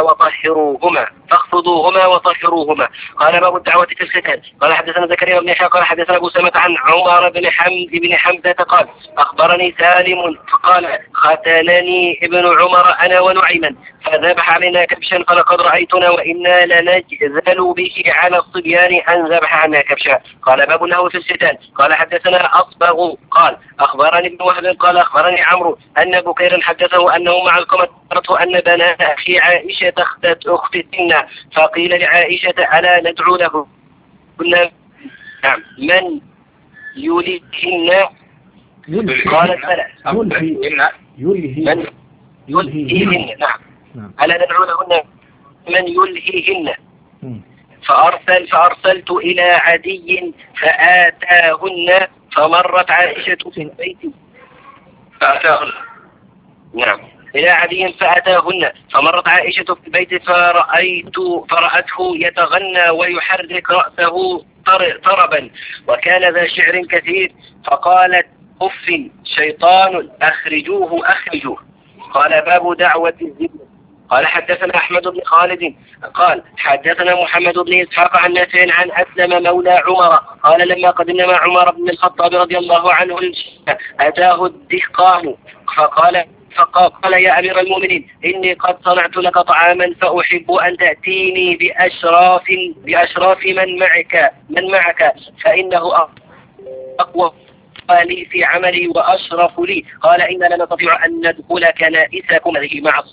وطهروهما. قال باب الدعوة في الختان. قال حدثنا زكريا بن يحيى قال حدثنا أبو سلمة عن عمر بن حمزة قال أخبرني سالم قال ختانني ابن عمر أنا ونعيما فذبح علينا كبشا فلقد رأيتنا وإنا لنجذل به على الصبيان أن ذبح عنا كبشا. قال باب له في الختان. قال حدثنا أصبغ قال أخبرني ابن وهب قال أخبرني عمرو أن بكيرا حدثه أنه مع القمة أن بنات أخي عائشة أختتنا فقيل لعائشة ألا ندعو له من يلهن قالت بلى يلهيهن ألا ندعو لهن من يلهيهن فأرسلت إلى عدي فآتاهن فمرت عائشة في البيت فأتاهن إلى عدي فأتاهن فمرت عائشة في البيت فرأته يتغنى ويحرك رأسه طربا وكان ذا شعر كثير فقالت أف شيطان أخرجوه. قال باب دعوة الزبن. قال حدثنا أحمد بن خالد قال حدثنا محمد بن إسحاق عن نافع عن أسلم مولى عمر قال لما قدمنا مع عمر بن الخطاب رضي الله عنه أتاه الدهقان فقال يا أمير المؤمنين إني قد صنعت لك طعاما فأحب أن تأتيني بأشراف من معك فإنه أقوى لي في عملي وأشرف لي. قال إن لا نستطيع أن ندخل كنائسكم هذه مع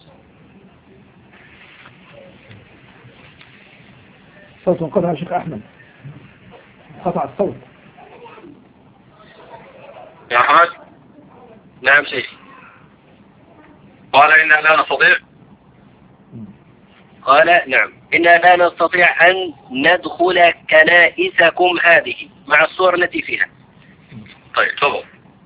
صوت انقطع يا شيخ أحمد قطع الصوت يا أحمد. نعم شيخ. قال إنا لا نستطيع. قال نعم إنا لا نستطيع أن ندخل كنائسكم هذه مع الصور التي فيها. طيب تفضل.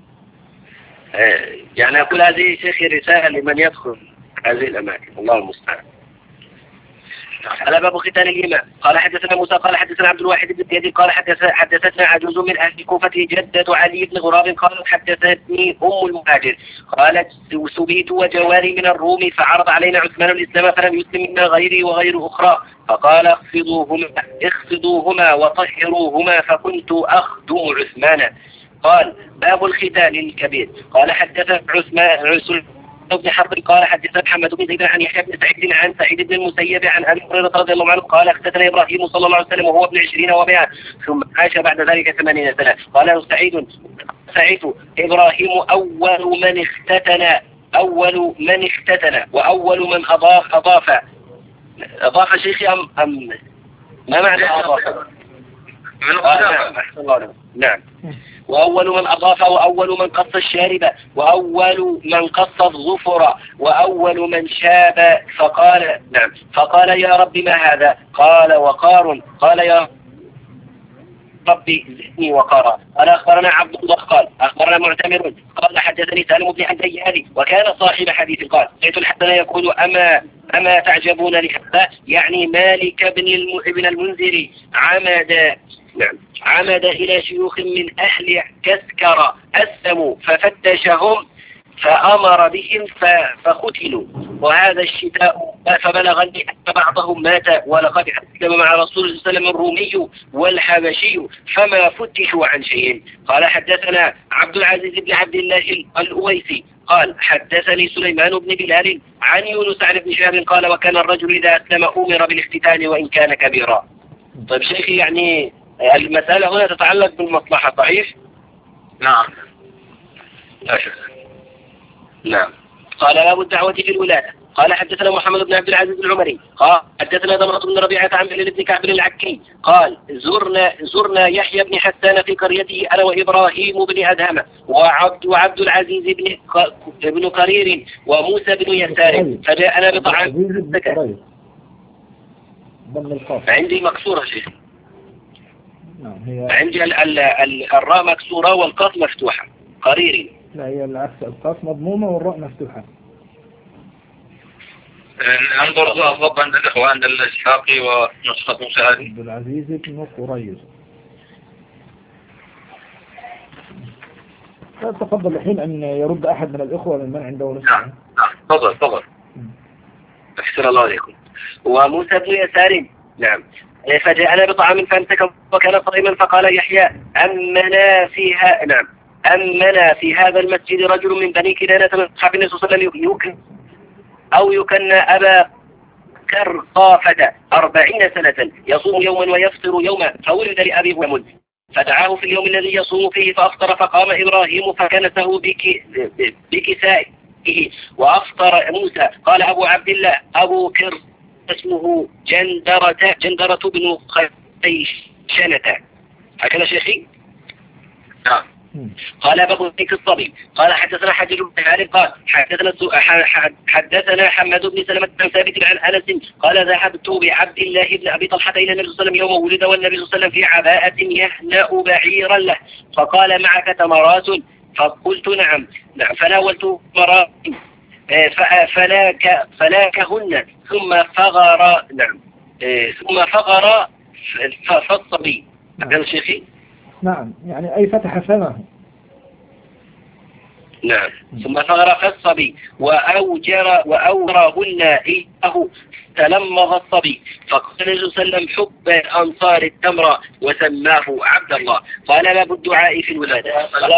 يعني أقول هذه شيخ رسالة لمن يدخل هذه الأماكن الله المستعان. على باب ختان الإمام. قال حدثنا موسى قال حدثنا عبد الواحد بن زيد قال حدثتنا عجوز من أهل الكوفة جدة علي بن غراب قالت حدثتني أم المهاجر قالت سبيت وجواري من الروم فعرض علينا عثمان الإسلام فلم يسلم منا غيري وغير أخرى فقال اخفضوهما وطهروهما فكنت أخدم عثمان. قال باب الختان الكبير. قال حدثنا عثمان بن حرب قال حدثنا محمد بن زيد عن يحيى بن سعيد عن سعيد بن المسيب عن ابي هريره رضي الله عنه قال اختتن ابراهيم صلى الله عليه وسلم وهو ابن 20 و100 ثم عاش بعد ذلك 80 سنه. قال سعيد ابراهيم اول من اختتن واول من اضاف شيخي ام ما معنى اضاف؟ نعم. وأول من أضاف وأول من قص الشارب وأول من قص الظفر وأول من شاب فقال يا رب ما هذا؟ قال وقار. قال يا ربي زدني وقارا. قال أخبرنا عبد الله قال أخبرنا معتمر قال حدثني سالم بن عبد وكان صاحب حديث قال سمعت الحسن يقول أما تعجبون لهذا يعني مالك بن المنذر عمد إلى شيوخ من أهل كسكر أسلموا ففتشهم فأمر بهم فقتلوا وهذا الشتاء فبلغني أن بعضهم مات ولقد أسلم مع رسول الله صلى الله عليه وسلم الرومي والحبشي فما فتشوا عن شيء. قال حدثنا عبد العزيز بن عبد الله الأويسي قال حدثني سليمان بن بلال عن يونس عن ابن شهاب قال وكان الرجل إذا أسلم أمر بالاختتان وإن كان كبيرا. طيب شيخي يعني المسألة هنا تتعلق بالمصلحة صحيح؟ نعم. نعم. قال باب الدعوة في الولادة. قال حدثنا محمد بن عبد العزيز العمري قال حدثنا ضمرة بن ربيعة عن بلال بن كعب العكي قال زرنا يحيى بن حسان في قريته أنا وإبراهيم بن أدهم وعبد العزيز بن قرير وموسى بن يسار فجاءنا بطعام عندي مكسورة شيخ. عندي الراء مكسورة والقاف مفتوحة قريري. لا هي العكس القاف مضمومة والراء مفتوحة. ننظر الضب عند الإخوة عند الإسحاقي ونسخة موسى هذه. عبد العزيز بن قريظ. تفضل الحين أن يرد أحد من الإخوة من عنده نسخة. نعم تفضل. أحسن الله عليكم. وموسى بن يسار نعم فجاءنا بطعام فامسك وكان صائما فقال يحيى أمنا في هذا المسجد رجل من بني كنانة من أصحاب النبي صلى الله عليه وسلم يكن أبا كرقافة 40 سنة يصوم يوما ويفطر يوما فولد لأبي غلام فدعاه في اليوم الذي يصوم فيه فأفطر فقام إبراهيم فكنسه بكسائه وأفطر موسى. قال أبو عبد الله أبو كر اسمه جندرة بن خيشنة. هكذا شيخي. نعم. قال باب ذيك الصبي. قال حدثنا حجاج بن عالم قال حدثنا حماد بن سلمة بن ثابت عن أنس قال ذهبت بعبد الله بن أبي طلحة إلى النبي صلى الله عليه وسلم يوم ولد والنبي صلى الله عليه وسلم في عباءة يهنأ بعيرا له فقال معك تمرات فقلت نعم فناولت مرات فلاكهن ثم فغر فالصبي. هذا شيخي. نعم يعني أي فتح فمه. نعم ثم فغر فالصبي وأورهن إيه تلمض الصبي فقال النبي صلى الله عليه وسلم حب أنصار التمر وسماه عبد الله. قال باب الدعاء في الولادة.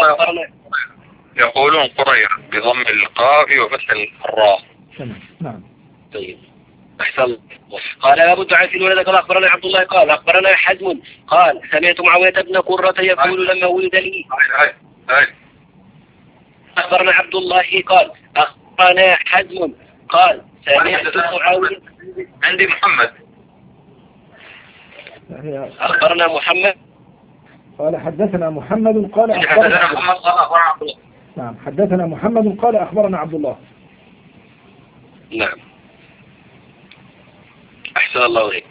يقولون قرير بضم القاف وفتح الراء. نعم. طيب أحسن. قال باب الدعاء في الولادة. قال أخبرنا عبد الله قال أخبرنا حزم قال سمعت معاوية بن قرة يقول لما ولد لي. أخبرنا عبد الله قال أخبرنا حزم قال سمعت معاوية. عندي محمد. أخبرنا محمد قال حدثنا محمد قال أخبرنا نعم حدثنا محمد قال أخبرنا عبد الله. نعم أحسن الله إليك.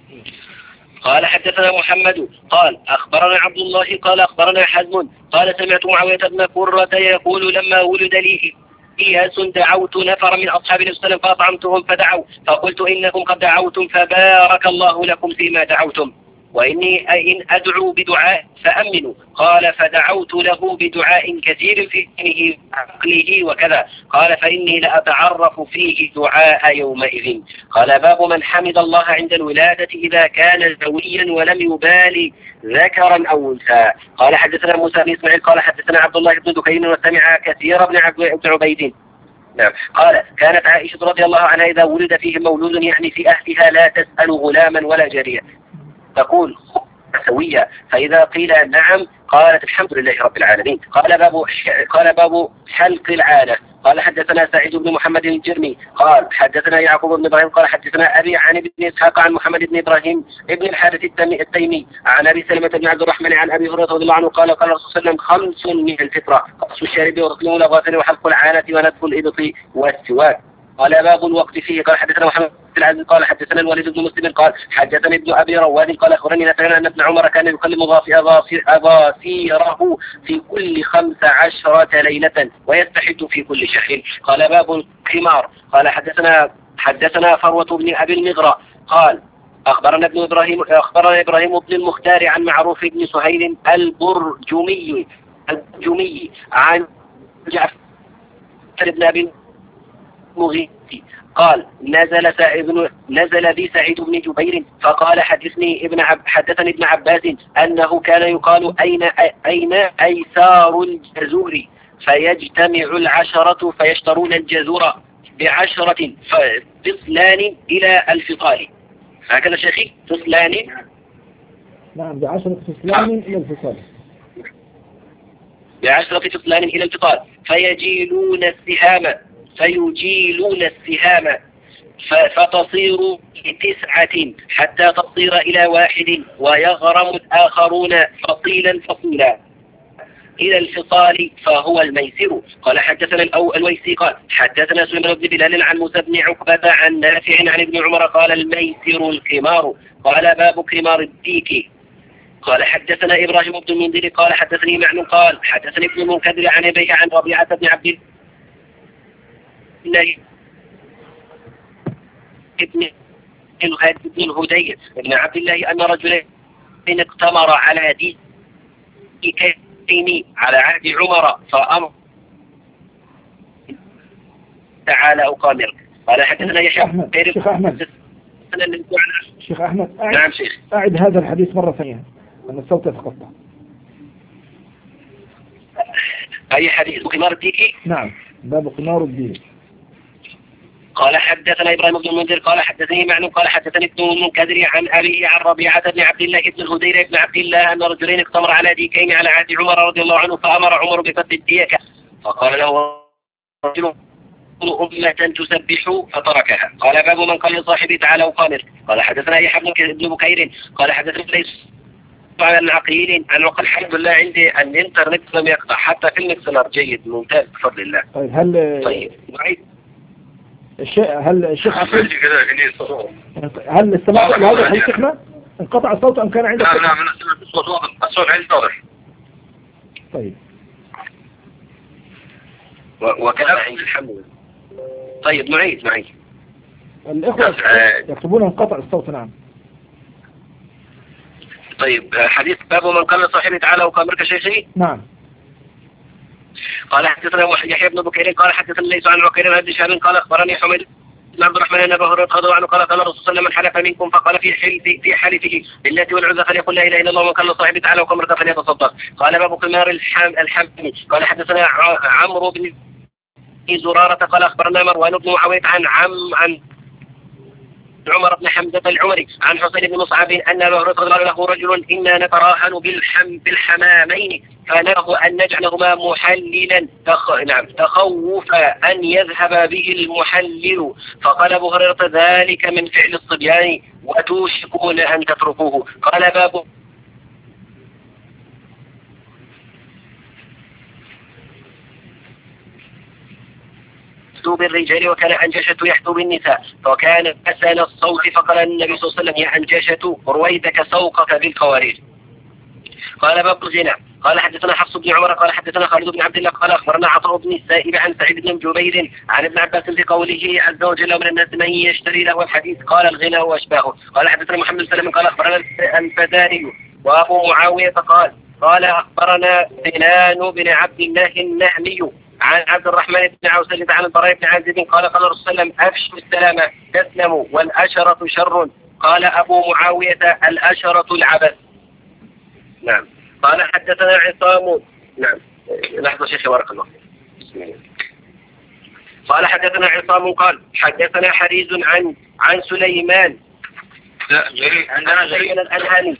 قال حدثنا محمد قال أخبرنا عبد الله قال أخبرنا حزم قال سمعت معاوية بن قرة يقول لما ولد لي إياس دعوت نفر من أصحاب النبي صلى الله عليه وسلم فأطعمتهم فدعوا فقلت إنكم قد دعوتم فبارك الله لكم فيما دعوتم وإني إن أدعو بدعاء فأمنوا. قال فدعوت له بدعاء كثير في دينه وعقله وكذا. قال فإني لأتعرف فيه دعاء يومئذ. قال باب من حمد الله عند الولادة إذا كان زويا ولم يبالي ذكرا أو أنثى. قال حدثنا موسى بن إسماعيل قال حدثنا عبد الله بن دكين وسمع كثير بن عبيد. نعم. قال كانت عائشة رضي الله عنها إذا ولد فيه مولود يعني في أهلها لا تسأل غلاما ولا جارية تقول سوية فإذا قيل نعم قالت الحمد لله رب العالمين. قال باب حلق العانة. قال حدثنا سعيد بن محمد الجرمي قال حدثنا يعقوب بن إبراهيم قال حدثنا أبي عن ابن إسحاق عن محمد بن إبراهيم ابن الحارث التيمي عن أبي سلمة بن عبد الرحمن عن أبي هريرة رضي الله عنه قال قال الرسول صلى الله عليه وسلم 5 من الفطرة قص الشارب وغسل الأظافر وحلق العانة ونتف الإبط والسواك. قال باب الوقت فيه. قال حدثنا محمد بن العزيز قال حدثنا الوليد بن مسلم قال حدثني ابن أبي رواد قال أخبرني نافع أن ابن عمر كان يكلم أظافيره في كل 15 ليلة ويستحد في كل شهر. قال باب القمار. قال حدثنا فروة بن أبي المغرى قال أخبرنا إبراهيم بن المختار عن معروف بن سهيل البرجمي عن جعفر بن أبي مغيثي قال نزل بي سعيد بن جبير فقال حدثني ابن عباس أنه كان يقال أين أيسار الجزور فيجتمع 10 فيشترون الجزور ب10 فصلان إلى الفصال. هكذا شيخي فصلان. نعم ب10 فصلان إلى الفصال. ب10 فصلان إلى الفصال فيجيلون السهام فتصير ل9 حتى تصير إلى 1 ويغرم الآخرون فصيلا إلى الفصال فهو الميسر. قال حدثنا الويسي قال حدثنا سليمان بن بلال عن موسى بن عقبة عن نافع عن ابن عمر قال الميسر القمار. قال باب قمار الديك. قال حدثنا إبراهيم بن المنذر قال حدثني معن قال حدثني ابن المنكدر عن أبيه عن ربيعة بن عبد الله ابن الهدير ابن عبد الله أن رجلين اقتمر على ديكين على عهد عمر فأمر تعالى أقامر. قال حدثنا يحيى شيخ أحمد شيخ أحمد نعم شيخ أعد هذا الحديث مرة ثانية أن الصوت يتقطع. أي حديث قمار الديكي؟ نعم باب قمار الديك. قال حدثنا إبراهيم بن المنذر قال حدثني معن قال حدثني ابن المنكدر عن أبيه عن ربيعة بن عبد الله بن الهدير بن عبد الله أن رجلين اقتمر على ديكين على عهد عمر رضي الله عنه فأمر عمر بفتح الديكة فقال له رجل أمة تسبح فتركها. قال باب من قال لصاحبه تعالى أقامر. قال حدثنا يحيى بن بكير قال حدثنا ليس عن عقيل عن وقال الحمد لله عندي أن الإنترنت لم يقطع حتى في المكسلر جيد ممتاز بفضل الله. طيب هل الشيخ عقيل هل استمعت إلى هذا الحديث شيخنا؟ انقطع الصوت أم كان عندك؟ لا من الصوت عندي واضح. طيب وكان الحمد لله. طيب نعيد الإخوة يكتبون انقطع الصوت. نعم. طيب حديث باب من قال لصاحبه تعالى وقامرك شيخي. نعم. قال حدثنا يحيى بن بكير قال حدثنا ليس عن عقيل عن شهاب قال اخبرني حميد بن عبد الرحمن ان ابا هريره رضي الله عنه قال قال الرسول صلى الله عليه وسلم من حلف منكم فقال في حلفه بالله والعزى فليقل لا اله الا الله ومن قال لصاحبه تعالى وقامرك فليتصدق. قال باب قمار الحمد. قال حدثنا عمرو بن زرارة قال أخبرنا مروان بن معاوية عن عمر بن حمزة العمري عن حسين بن مصعب أن أبا هريرة قال له رجل إنا نتراهن بالحمامين فنره أن نجعلهما محللا تخوف أن يذهب به المحلل. فقال أبو هريرة ذلك من فعل الصبيان وتوشكون أن تتركوه. قال باب بالرجال وكان أنجشة يحدو بالنساء وكان أسان الصوت فقال النبي صلى الله عليه وسلم يا أنجشة رويدك سوقك بالقوارير. قال باب الغنى. قال حدثنا حفص بن عمر قال حدثنا خالد بن عبد الله قال أخبرنا عطاء بن السائب عن سعيد بن جبير عن ابن عباس في قوله عز وجل ومن الناس من يشتري له الحديث قال الغنى وأشباهه. قال حدثنا محمد بن سلمة قال أخبرنا الفداني وأبو معاوية قال أخبرنا سنان بن عبد الله النهمي عن عبد الرحمن بن عوس عن البراء بن عازب قال قال الرسول صلى الله عليه وسلم أفشوا السلام تسلموا والأشرة شر. قال أبو معاوية الأشرة العبث. نعم. قال حدثنا عصام. نعم لحظة شيخي بارك الله. قال حدثنا عصام قال حدثنا حريز عن سليمان. لا جرير عندنا جرير الأنهاني.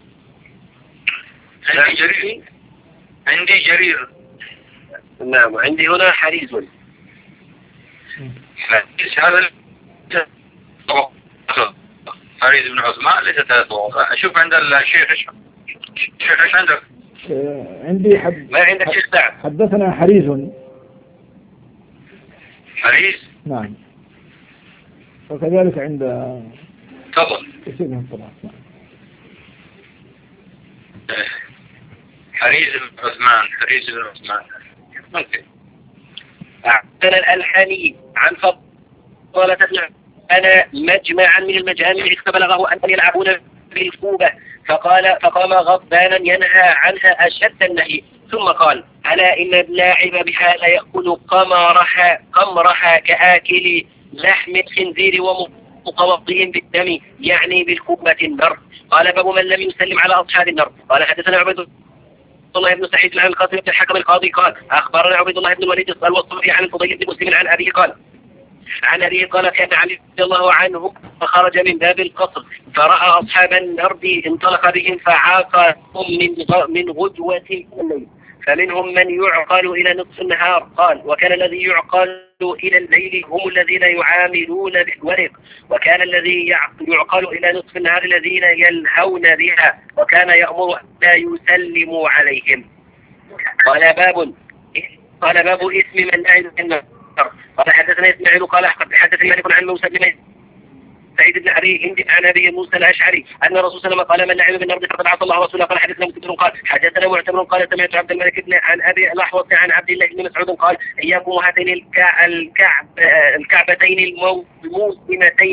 عندي جرير. نعم عندي هنا حريز. هذا حريز بن عثمان ليس ثلاثة. أشوف عند الشيخ ايش عندك؟ عندي ما عندك شيخ سعد؟ حدثنا حريز. نعم وكذلك عند تفضل حريز بن عثمان ممكن. عن الألحاني عن فضالة أنا مجمعا من المجامع استبلغه أن يلعبون بالكوبة فقام غضبانا ينهى عنها أشد النهي ثم قال ألا إن اللاعب بها لا يأكل قمرها كآكل لحم الخنزير ومتوضئ بالدم يعني بالكوبة النار. قال باب من لم يسلم على أصحاب النار. قال حدثنا عبد الله بن سعيد عن القاسم بن الحكم القاضي قال أخبرنا عبد الله بن الوليد الوصفي عن الفضيل بن مسلم عن أبيه قال كان علي رضي الله عنه فخرج من باب القصر فرأى أصحاب النرد انطلق بهم فعاقهم من غدوة الليل فمنهم من يعقل إلى نصف النهار. قال وكان الذي يعقل إلى الليل هم الذين يعاملون بالورق وكان الذي يعقل إلى نصف النهار الذين يلهون بها وكان يأمر لا يسلموا عليهم. قال باب اسم من لا يسلم. قال حدثنا اسماعيل قال حدثني مالك عن موسى بن سعيد بن أبي هند عن أبي موسى الأشعري أن الرسول صلى الله عليه وسلم قال من لعب بالنرد فقد عصى الله ورسوله. قال حدثنا مسلم قال حدثنا معتمر قال سمعت عبد الملك بن عن أبي الأحوص عن عبد الله بن مسعود قال إياكم هاتين الكعبتين الموسمتين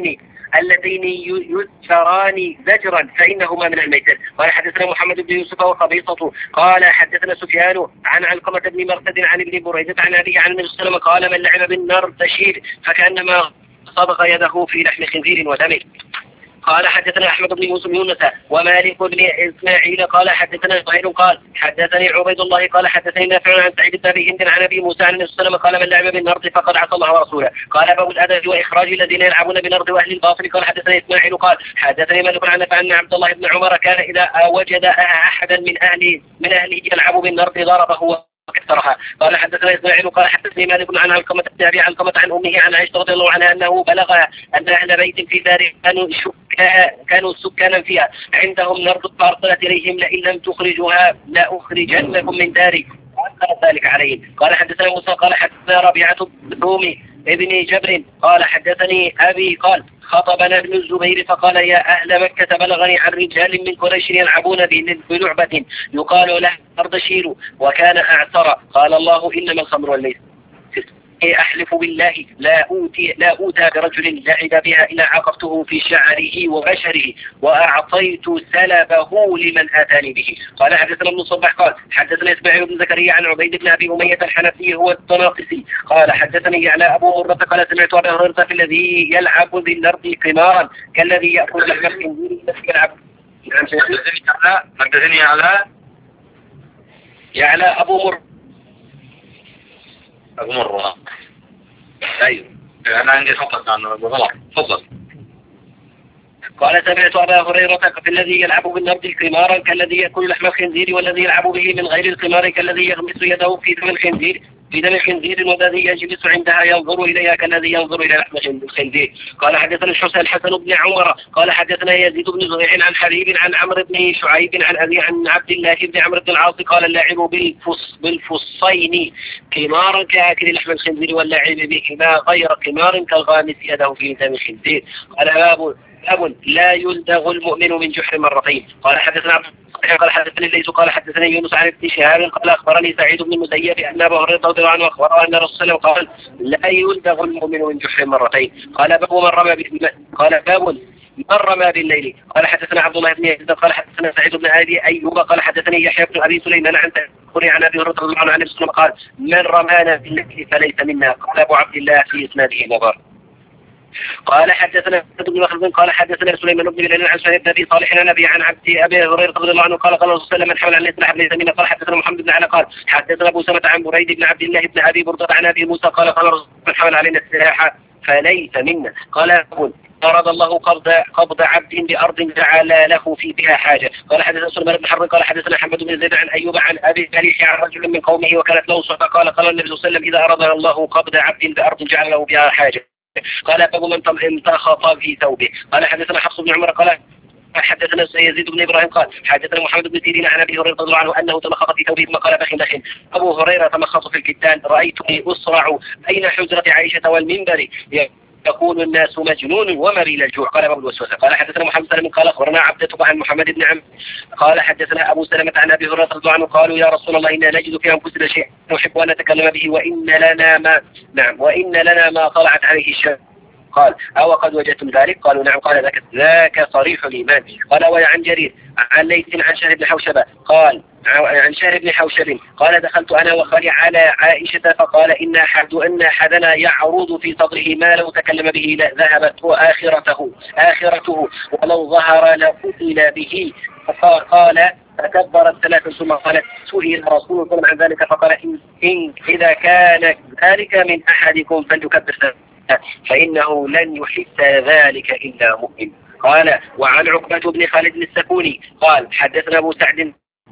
اللتين يذكران زجرا فإنهما من الميتة. قال حدثنا محمد بن يوسف وقبيصة قال حدثنا سفيان عن علقمة بن مرثد عن ابن بريدة عن أبيه عن النبي صلى الله عليه وسلم قال من لعب بالنار تشير فكأنما صبغ يده في لحم خنزير ودمه. قال حدثنا أحمد بن يونس ومالك بن إسماعيل قال حدثنا زهير قال حدثني عبيد الله قال حدثني نافع عن سعيد بن أبي هند عن أبي موسى عن النبي صلى الله عليه وسلم قال من لعب بالنرد فقد عصى الله ورسوله. قال باب الأدب وإخراج الذين يلعبون بالنرد وأهل الباطل. قال حدثنا إسماعيل قال حدثني مالك عن نافع أن عبد الله بن عمر كان إذا وجد أحدا من أهله يلعب بالنرد ضربه وكسرها. قال حدثنا إسماعيل قال حدثني مالك عن علقمة بن أبي علقمة عن أمه عن عائشة رضي الله عنها أنه بلغها أن أهل بيت في دار كانوا سكانا فيها عندهم نرد فأرسلت إليهم لئن لم تخرجوها لا أخرجنكم من داري فأنكر ذلك عليهم. قال حدثنا موسى قال حدثنا ربيعة بن رومي ابن جبر قال حدثني أبي قال خطبنا ابن الزبير فقال يا أهل مكة بلغني عن رجال من قريش يلعبون بلعبة يقال له أردشير وكان أعتر. قال الله إنما الخمر والميسر أحلف بالله لا أوتى برجل لعب بها إلا عاقبته في شعره وبشره وأعطيت سلبه لمن آتاني به. قال حدثنا ابن الصباح قال حدثنا إسماعيل بن زكريا عن عبيد بن أبي أمية الحنفي هو الطناقسي قال حدثني يعلى أبو مرة قال سمعت أبا هريرة في الذي يلعب بالنرد قمارا كالذي يأكل لحم الخنزير الذي يلعب. حدثني يعلى أبو مرة أيوه أنا عندي خطأ عنه غلط تفضل. قال سمعت أبا هريرة في الذي يلعب بالنرد القمار كالذي يأكل لحم الخنزير والذي يلعب به من غير القمار كالذي يغمس يده في دم الخنزير والذي يجلس عندها ينظر إليها كالذي ينظر إلى لحم الخنزير. قال حدثنا الحسن بن عمر قال حدثنا يزيد بن زهير عن حبيب عن عمرو بن شعيب عن أبي عن عبد الله بن عمرو بن العاص قال اللاعب بالفصين قمارا كآكل لحم الخنزير واللاعب بهما غير قمار كالغامس يده في دم الخنزير. قال باب لا يلدغ المؤمن من جحر مرتين. قال حدثنا قال حدثني الليث قال حدثني يونس عن ابن شهاب قال أخبرني سعيد بن المسيب أن أبا هريرة رضي الله عنه أخبره أن الرسول صلى الله عليه وسلم قال لا يلدغ المؤمن من جحر مرتين. قال باب من رمى بالليل. قال حدثنا عبد الله بن يزيد قال حدثنا سعيد بن أبي أيوب قال حدثني يحيى بن أبي سليمان عن أبي هريرة رضي الله عنه عن النبي صلى الله عليه وسلم قال من رمانا بالليل فليس منا. قال أبو عبد الله في إسناده نظر. قال حدثنا ابن مخلد قال حدثنا سليمان بن بلال عن سهيل بن ابي صالح عن ابي هريره رضي الله عنه قال قال الرسول صلى الله عليه وسلم من حمل عليه سلاح ليس منا. قال حدثنا محمد بن علي قال حدثنا ابو سلمة عن بريد بن عبد الله بن ابي برده عن ابي موسى قال قال الرسول من حمل علينا السلاح فليس منا. قال أراد الله قبض عبد بأرض جعل له في بها حاجة. قال حدثنا سليمان بن حرب قال حدثنا حمد بن زيد عن أيوب عن أبي مليح عن رجل من قومه وكانت له صدقة قال النبي صلى الله عليه وسلم إذا أراد الله قبض عبد بأرض جعل له بها حاجة. قال باب من انتخط في ثوبه. قال حدثنا حفص بن عمر قال حدثنا يزيد بن إبراهيم قال حدثنا محمد بن سيرين عن أبي هريرة رضي الله عنه أنه تمخط في ثوبه ثم قال بخ أبو هريرة تمخط في الكتان رأيتني أسرع أين حجرة عائشة والمنبر يقول الناس مجنون ومريل الجوع. قال باب الوسوسة. قال حدثنا محمد سلم قال أخبرنا عبدة عن محمد بن عم قال حدثنا أبو سلمة عن أبي هريرة رضي الله عنه قالوا يا رسول الله إنا نجد في أنفسنا شيء نحب أن نتكلم به وإن لنا ما طلعت عليه الشمس. قال أو قد وجدتم ذلك؟ قالوا نعم. قال ذاك صريح الإيمان. قال وعن جرير عن ليث عن شهر بن حوشب قال عن شهر بن حوشب قال دخلت أنا وخالي على عائشة فقال إن أحدنا يعرض في صدره ما لو تكلم به ذهبت آخرته ولو ظهر لقتل به. قال فكبر الثلاث ثم قالت سئل رسول الله عن ذلك فقال إذا كان ذلك من أحدكم فليكبر ثلاث فإنه لن يحس ذلك إلا مؤمن. قال وعن عقبة بن خالد السكوني قال حدثنا أبو سعد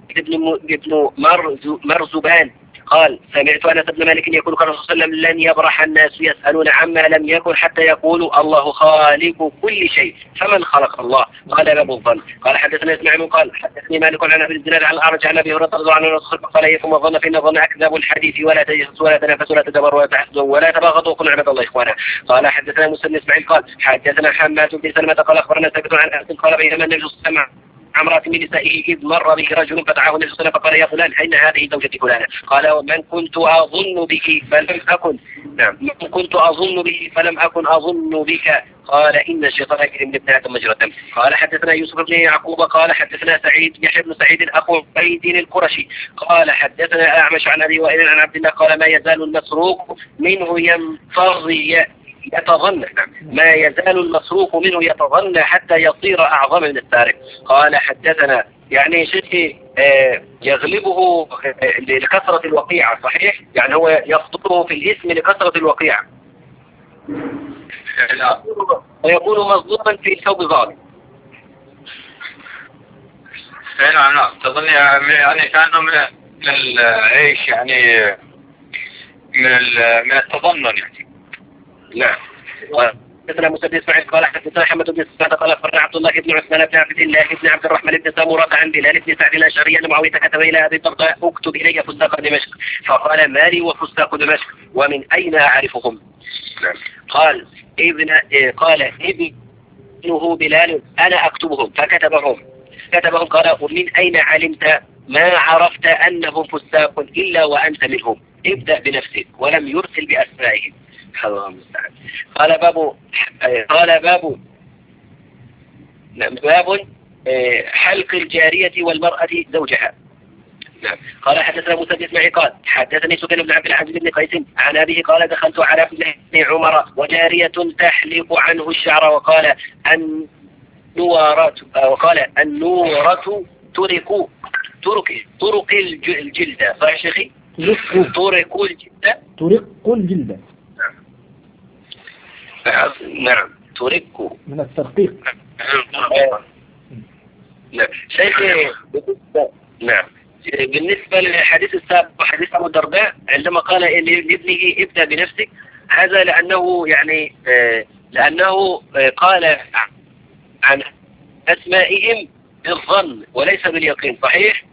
بن مرزبان قال سمعت أنس بن مالك يقول قال الرسول صلى الله عليه وسلم لن يبرح الناس يسألون عما لم يكن حتى يقولوا الله خالق كل شيء فمن خلق الله. قال باب الظن. قال حدثنا اسماعيل قال حدثني مالك عن ابي الزناد عن الأعرج عن ابي هريرة رضي الله عنه قال ايكم الظن فإن الظن أكذب الحديث ولا تجسسوا ولا تنافسوا ولا تدبروا ولا تحسدوا ولا تباغضوا قل عباد الله إخوانا. قال حدثنا موسى بن اسماعيل قال حدثنا حماد بن سلمة قال أخبرنا ثابت عن أنس قال بينما النبي صلى الله عليه وسلم عمرات من نسائه إذ مر به رجل فدعاه النبي صلى الله عليه وسلم فقال يا فلان أين هذه زوجتي فلانة؟ قال ومن كنت أظن به فلم أكن أظن بك قال إن الشيطان يجري من ابن آدم مجرى الدم. قال حدثنا يوسف بن يعقوب قال حدثنا يحيى بن سعيد أخو عبيد القرشي قال حدثنا أعمش عن أبي وائل عن عبد الله قال ما يزال المسروق منه يتظن ما يزال المسروق منه يتظن حتى يصير أعظم من السارق. قال حدثنا يعني شيء يغلبه لكثرة الوقيعة صحيح، يعني هو يخطره في الاسم لكثرة الوقيعة ويكون مظلوما في ثوب ظالم. نعم نعم تظن يعني كانه من ايش يعني من التظنن يعني. نعم. حدثنا موسى بن اسماعيل قال حدثنا حمد بن سعد قال فرع عبد الله بن عثمان بن عبد الله بن عبد الرحمن بن سامورة عن بلال بن سعد الاشعري ان معاوية كتب الى ابي الدرداء اكتب الي فساق دمشق، فقال ما لي وفساق دمشق ومن اين اعرفهم؟ قال ابنه بلال انا اكتبهم فكتبهم قال ومن اين علمت ما عرفت انهم فساق الا وانت منهم؟ ابدأ بنفسك ولم يرسل باسمائهم. الله المستعان. قال باب حلق الجارية والمرأة زوجها. نعم. قال حدثنا موسى بن اسماعيل قال حدثني سفيان بن عبد العزيز بن قيس عن أبيه قال دخلت على ابن عمر وجارية تحلق عنه الشعر وقال النورة ترك الجلد. صحيح شيخي؟ ترق الجلد. نعم ترك من الترقيق. نعم شيخي. نعم بالنسبة للحديث السابق وحديث أبو الدرداء عندما قال لابنه ابدأ بنفسك، هذا لأنه قال عن أسمائهم بالظن وليس باليقين. صحيح؟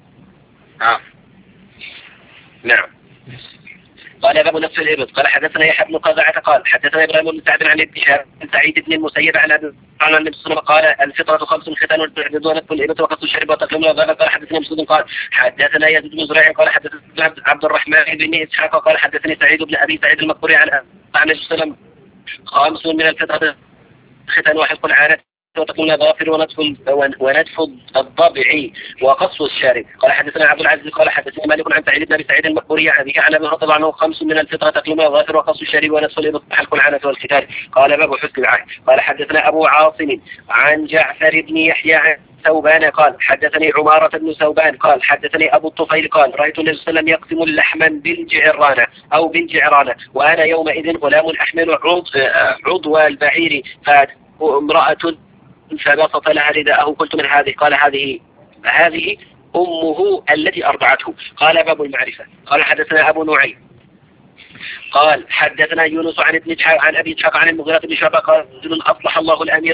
نعم. قال باب نفس الإبط. قال حدثنا يحيى بن قزعة قال حدثنا إبراهيم بن سعد عن ابن شهاب بن سعيد بن المسيب عن النبي صلى الله عليه وسلم قال الفطرة 5 ختان والتعدد ونفس الإبط وقص الشرب وتقليم الغابة. قال حدثنا مسعود قال حدثنا يزيد بن زريع قال حدثنا عبد الرحمن بن إسحاق قال حدثني سعيد بن أبي سعيد المقبوري عن النبي صلى الله عليه وسلم 5 من الفطرة ختان وحلق العانة وتكون ظافر ونتف الضبع وقص الشارب. قال حدثنا عبد العزيز قال حدثنا مالك عن سعيد بن ابي سعيد المقبوري عن ابي عن ابي رضي عنه 5 من الفطره تكلم ظافر وقص الشارب ونتف الابط حلق العنة والختان. قال باب حسن العهد. قال حدثنا ابو عاصم عن جعفر بن يحيى عن ثوبان قال حدثني عمارة بن ثوبان قال حدثني أبو الطفيل قال رأيت النبي صلى الله عليه وسلم يقسم اللحما بالجعرانة وأنا يومئذ غلام أحمل عضو البعير فامرأة فبسط لها رداءه قلت من هذه؟ قال هذه أمه التي أرضعته. قال باب المعرفة. قال حدثنا أبو نعيم قال حدثنا يونس عن أبي إسحاق عن المغيرة بن شعبة قال رجل أصلح الله الأمير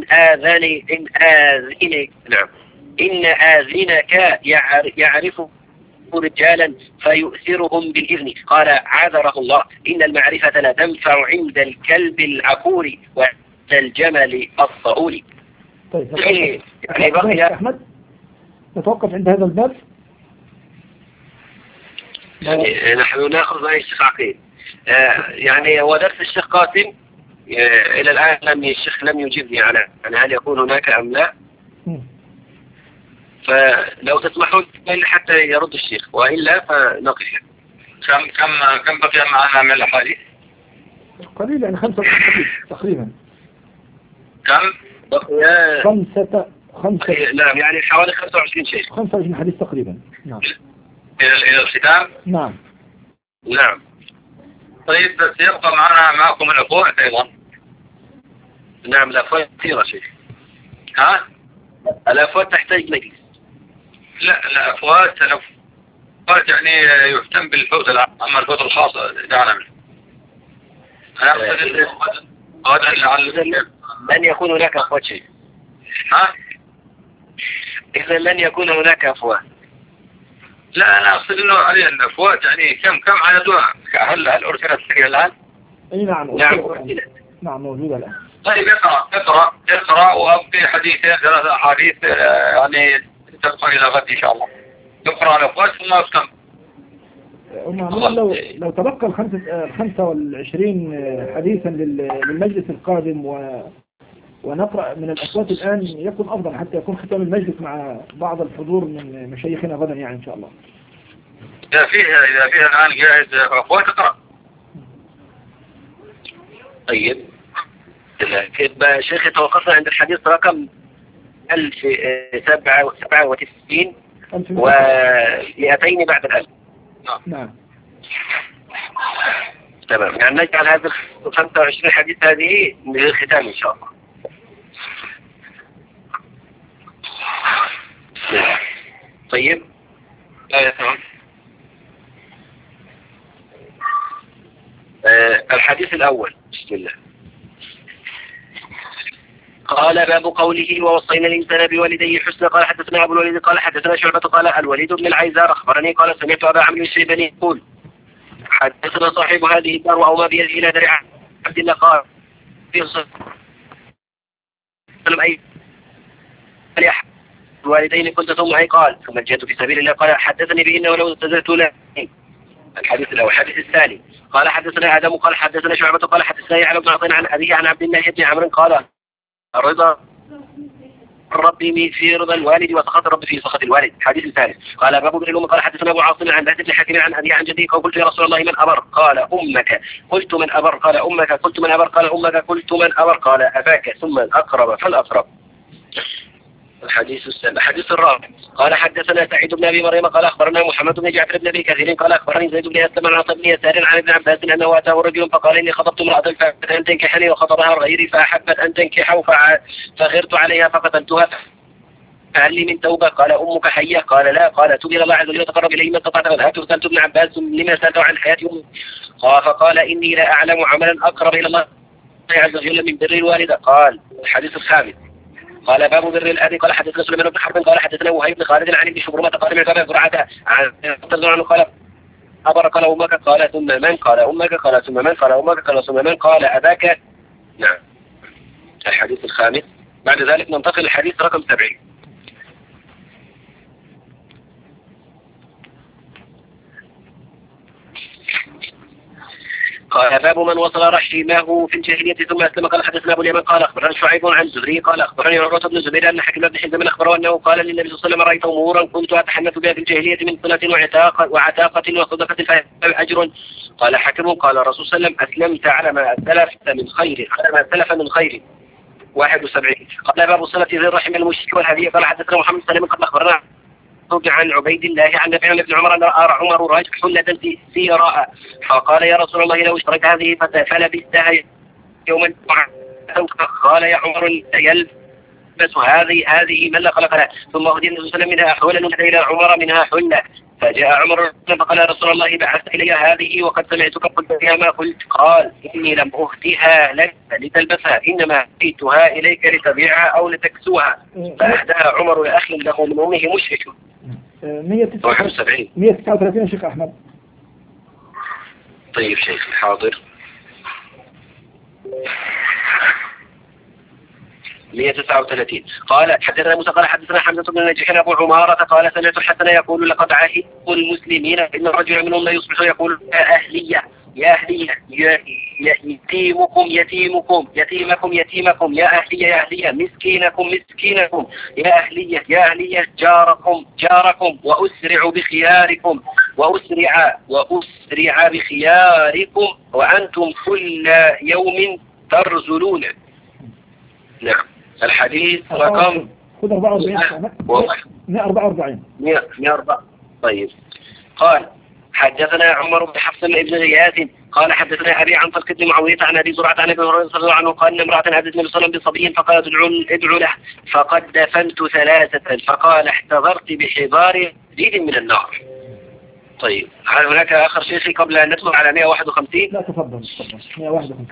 إن آذنك يعرف رجالا فيؤثرهم بالإذن. قال عذره الله إن المعرفة لا تنفع عند الكلب العقور وعند الجمل الصعول. طيب يعني بقي أحمد نتوقف عند هذا الباب. يعني نحن نأخذ رأي الشيخ عقيل. يعني هو درس الشيخ قاسم إلى الآن الشيخ لم يجبني على هل يكون هناك أم لا. فلو تسمحون حتى يرد الشيخ وإلا فنقف. كم بقي معنا من الأحاديث؟ قليل يعني 5 تقريبا. كم؟ بقي 5 نعم يعني حوالي 25 شيء. 25 حديث تقريبا. نعم. إلى الختام. نعم. طيب بس يبقى معكم الأخوات أيضا. نعم الأخوات كثيرة شيخ. الأخوات تحتاج مجلس. لا الأخوات يعني يهتم بالفوز العام، أما الفوز الخاصة دعنا منه. أنا أقصد غدا لن يكون هناك أخوات شيء. إذا لن يكون هناك أخوات. لا أنا أقصد إنه عليه الأخوات يعني كم عددها؟ هل أرسلت لك الآن؟ أي نعم. نعم موجودة الآن. طيب اقرأ وأبقي حديثين 3 أحاديث يعني تبقى إلى غد إن شاء الله. اقرأ الأخوات ثم أسلم. لو تبقى 25 حديثا للمجلس القادم ونقرأ من الأصوات الآن يكون أفضل حتى يكون ختام المجلس مع بعض الحضور من مشايخنا غدا يعني إن شاء الله. إذا فيها الآن جاهز أخوات تقرأ. طيب شيخ توقفنا عند الحديث رقم 1097 و200 بعد الألف. نعم. تمام، يعني نجعل هذه 25 حديث هذه للختام إن شاء الله. طيب. تمام. الحديث الأول، بسم الله. قال باب قوله ووصينا الإنسان بوالديه حسنا. قال حدثنا أبو الوليد قال حدثنا شعبة قال الوليد بن العيزار أخبرني قال سمعت أبا عمرو الشيباني يقول حدثنا صاحب هذه الدار أو ما بيده إلى درع عبد الله قال في أي الوالدين كنت ثم أي قال ثم جئت في سبيل الله قال حدثني بإنه لو استزدت له. الحديث الأول. الحديث الثاني قال حدثنا آدم قال حدثنا شعبة قال حدثنا يعلى بن عطين عن أبيه عن عبد الله بن عمرو قال رضا ربي في رضا الوالد وسخط الرب في سخط الوالد. الحديث الثالث قال باب بن الأم قال حدثنا أبو عاصم عن بهز بن حكيم عن أبي عن جدي قلت يا رسول الله من أبر قال أمك قلت من أبر قال أمك قلت من أبر قال أمك قلت من أبر قال أباك ثم الأقرب فالأقرب. الحديث الرابع قال حدثنا سعيد بن أبي مريم قال أخبرنا محمد بن جعفر بن أبي كثير قال أخبرني زيد بن أسلم عن عطاء بن يسار عن ابن عباس أنه أتاه رجل فقال إني خطبت امرأة فأحبت أن تنكحني وخطبها غيري فأحبت أن تنكحه فغرت عليها فقتلتها فهل لي من توبة؟ قال أمك حية؟ قال لا. قال تب إلى الله عز وجل وتقرب إليه ما استطعت ولا سألت ابن عباس لما سألته عن حياة أمه فقال إني لا أعلم عملا أقرب إلى الله عز وجل من بر الوالدة. قال الحديث الخامس قال باب بر الأبي قال حدثنا سليمان بن حرب قال حدثنا وهيب بن خالد عن ابن شبرمة قال من أبي زرعة عن قال أبر قال أمك قال ثم من قال أمك قال ثم من قال أمك قال ثم من قال أباك. نعم. الحديث الخامس. بعد ذلك ننتقل للحديث رقم 70. قال باب من وصل رحمه في الجاهلية ثم أسلم قال حدثنا أبو اليمن قال أخبرنا شعيب عن زهري قال أخبرني عروة بن الزبير أن حكيم بن حزام أخبره أنه قال للنبي صلى الله عليه وسلم رأيت أمورا كنت أتحنث بها في الجاهلية من صلة وعتاقة وصدقة فأجر. قال حكيم قال الرسول صلى الله عليه وسلم أسلمت على ما سلف من خير 71. قال باب صلة ذي الرحم المشرك والهدية قال حدثنا محمد سليم قال أخبرنا عن عبيد الله عن نافع عن ابن عمر أن رأى عمر راجل حلة سيراء فقال يا رسول الله لو اشترك هذه فلبستها يوما. قال يا عمر يلبس هذه من لا خلق لها. ثم أهدي النبي صلى الله عليه وسلم منها حولا نهدى إلى عمر منها حلة فجاء عمر فقال يا رسول الله بعثت إلي هذه وقد سمعتك قلت فيها ما قلت. قال إني لم أهدها لك لتلبسها إنما أهديتها إليك لتبيعها أو لتكسوها. فأهداها عمر لأخ له من أمه مشرك. 139 يا شيخ أحمد. طيب شيخ حاضر. 139 قال حدثنا موسى قال حدثنا حمزة بن نجيح أبو عمارة قال سمعت الحسن يقول لقد عهدت المسلمين إن الرجل منهم لا يصبح يقول يا أهلية يا أهلية يتيمكم يا أهلية مسكينكم يا أهلية جاركم وأسرع بخياركم وأنتم كل يوم ترزلون. نعم. الحديث رقم 144. طيب. قال حدثنا عمر بن حفص بن غياث قال حدثنا أبي عن طلق بن معاوية عن أبي زرعة عن أبي هريرة رضي الله عنه قال إن امرأة أتت النبي صلى الله عليه وسلم بصبي فقالت ادعوا له فقد دفنت 3 فقال احتضرت بحضار جديد من النار. طيب هل هناك آخر شيخي قبل أن ندخل على 151؟ لا تفضل 151.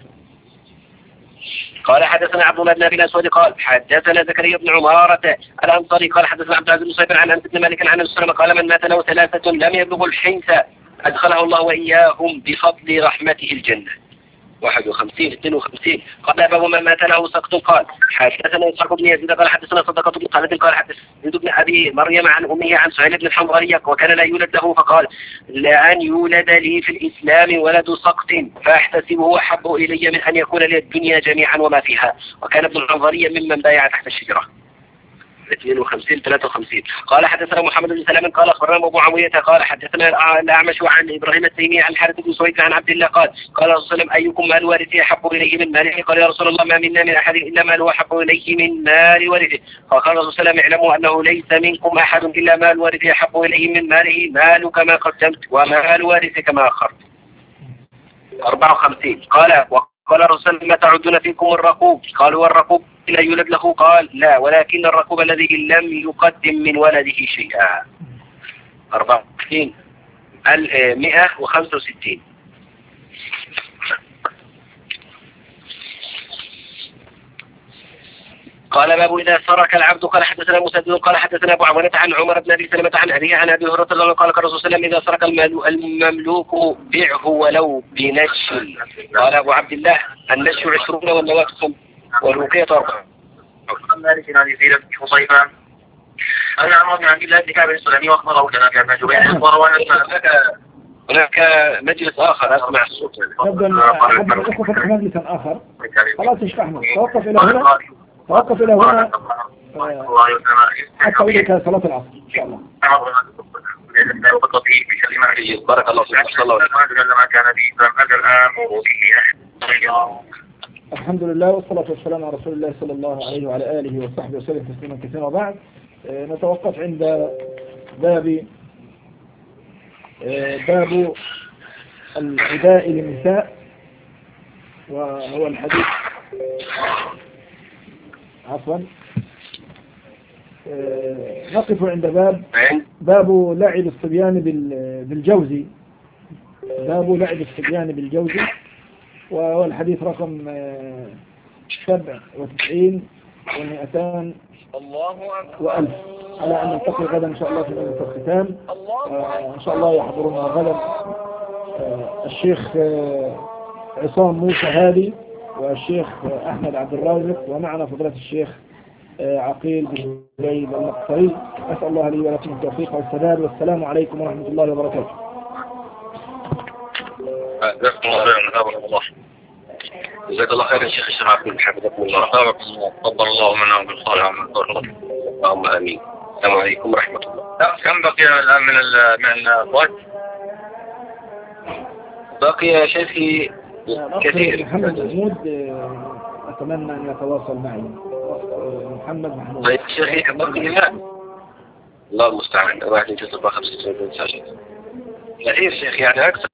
قال حدثنا عبد الله بن ابي الاسود قال حدثنا زكريا بن عمارة الانصاري قال حدثنا عبد العزيز بن صيب عن انس بن مالك عن النبي قال من مات له 3 لم يبلغ الحنث ادخله الله واياهم بفضل رحمته الجنة. 51 52. قال باب من مات له سقط. قال حدثنا إسحاق بن يزيد قال حدثنا صدقة بن خالد قال حدثنا بن أبي مريم عن أمه عن سهيل بن الحنظلي وكان لا يولد له فقال لأن يولد لي في الإسلام ولد سقط فأحتسبه أحب إلي من أن يكون لي الدنيا جميعا وما فيها. وكان ابن الحنظلي ممن بايع تحت الشجرة. 52 53. قال حدثنا محمد بن سلام قال أخبرنا أبو معاوية قال حدثنا الأعمش عن إبراهيم التيمي عن حارث بن سويد عن عبد الله قال قال رسول الله صلى الله عليه وسلم أيكم مال وارثه أحب إليه من ماله؟ قال يا رسول الله ما منا من أحد إلا ماله أحب إليه من مال وارثه. فقال الرسول صلى الله عليه وسلم اعلموا أنه ليس منكم أحد إلا مال وارثه أحب إليه من ماله مالك ما قدمت ومال وارثك ما أخرت. 54. قال الرسول ما تعدون فيكم الرقوب؟ قالوا والرقوب لا يولد له؟ قال لا ولكن الرقوب الذي لم يقدم من ولده شيئا. 64. 165. قال باب إذا سرك العبد. قال حدثنا مسدد قال حدثنا أبو عوانة عن عمر بن أبي سلمة عن أبيه عن أبي هريرة رضي الله عنه قال الرسول صلى الله عليه وسلم إذا سرك المملوك بيعه ولو بنش. قال أبو عبد الله النش 20 والنواة 5 والوقية 4. مالك عن يزيد بن حصيفة أن عمرو بن عبد الله بن كعب السلمي وأخبره كما كان جبير هناك مجلس آخر أسمع الصوت. نبدأ نأخذ مجلسا آخر. خلاص يا شيخ أحمد توقف إلى هنا. توقف إلى هنا حتى وجهك صلاة العصر إن شاء الله. بارك الله فيك. الحمد لله والصلاة والسلام على رسول الله صلى الله عليه وعلى آله وصحبه وسلم تسليما كثيرا. وبعد نتوقف عند باب العداء للنساء، وهو الحديث عفوا نقف عند باب لعب الصبيان بالجوز. باب لعب الصبيان بالجوز، وهو الحديث رقم 97 و200 و1000. على أن نلتقي غدا إن شاء الله في مجلس الختام. إن شاء الله يحضرنا غدا الشيخ عصام موسى هادي والشيخ أحمد عبد الرازق، ومعنا فضيلة الشيخ عقيل بن زيد المقصري. أسأل الله لي ولكم التوفيق والسداد، والسلام عليكم ورحمة الله وبركاته. جزاك الله خير يا شيخ الشرع بن حفظكم الله. تفضل الله منا بالصالح ومن اللهم آمين. السلام عليكم ورحمة الله. كم بقي الآن من الوقت؟ بقي يا شيخي كثير. محمد محمود أتمنى أن يتواصل معي. محمد محمود. طيب شيخي بقي الله المستعان. واحد يتصل ب 5 ساعات. كثير شيخ يعني أكثر.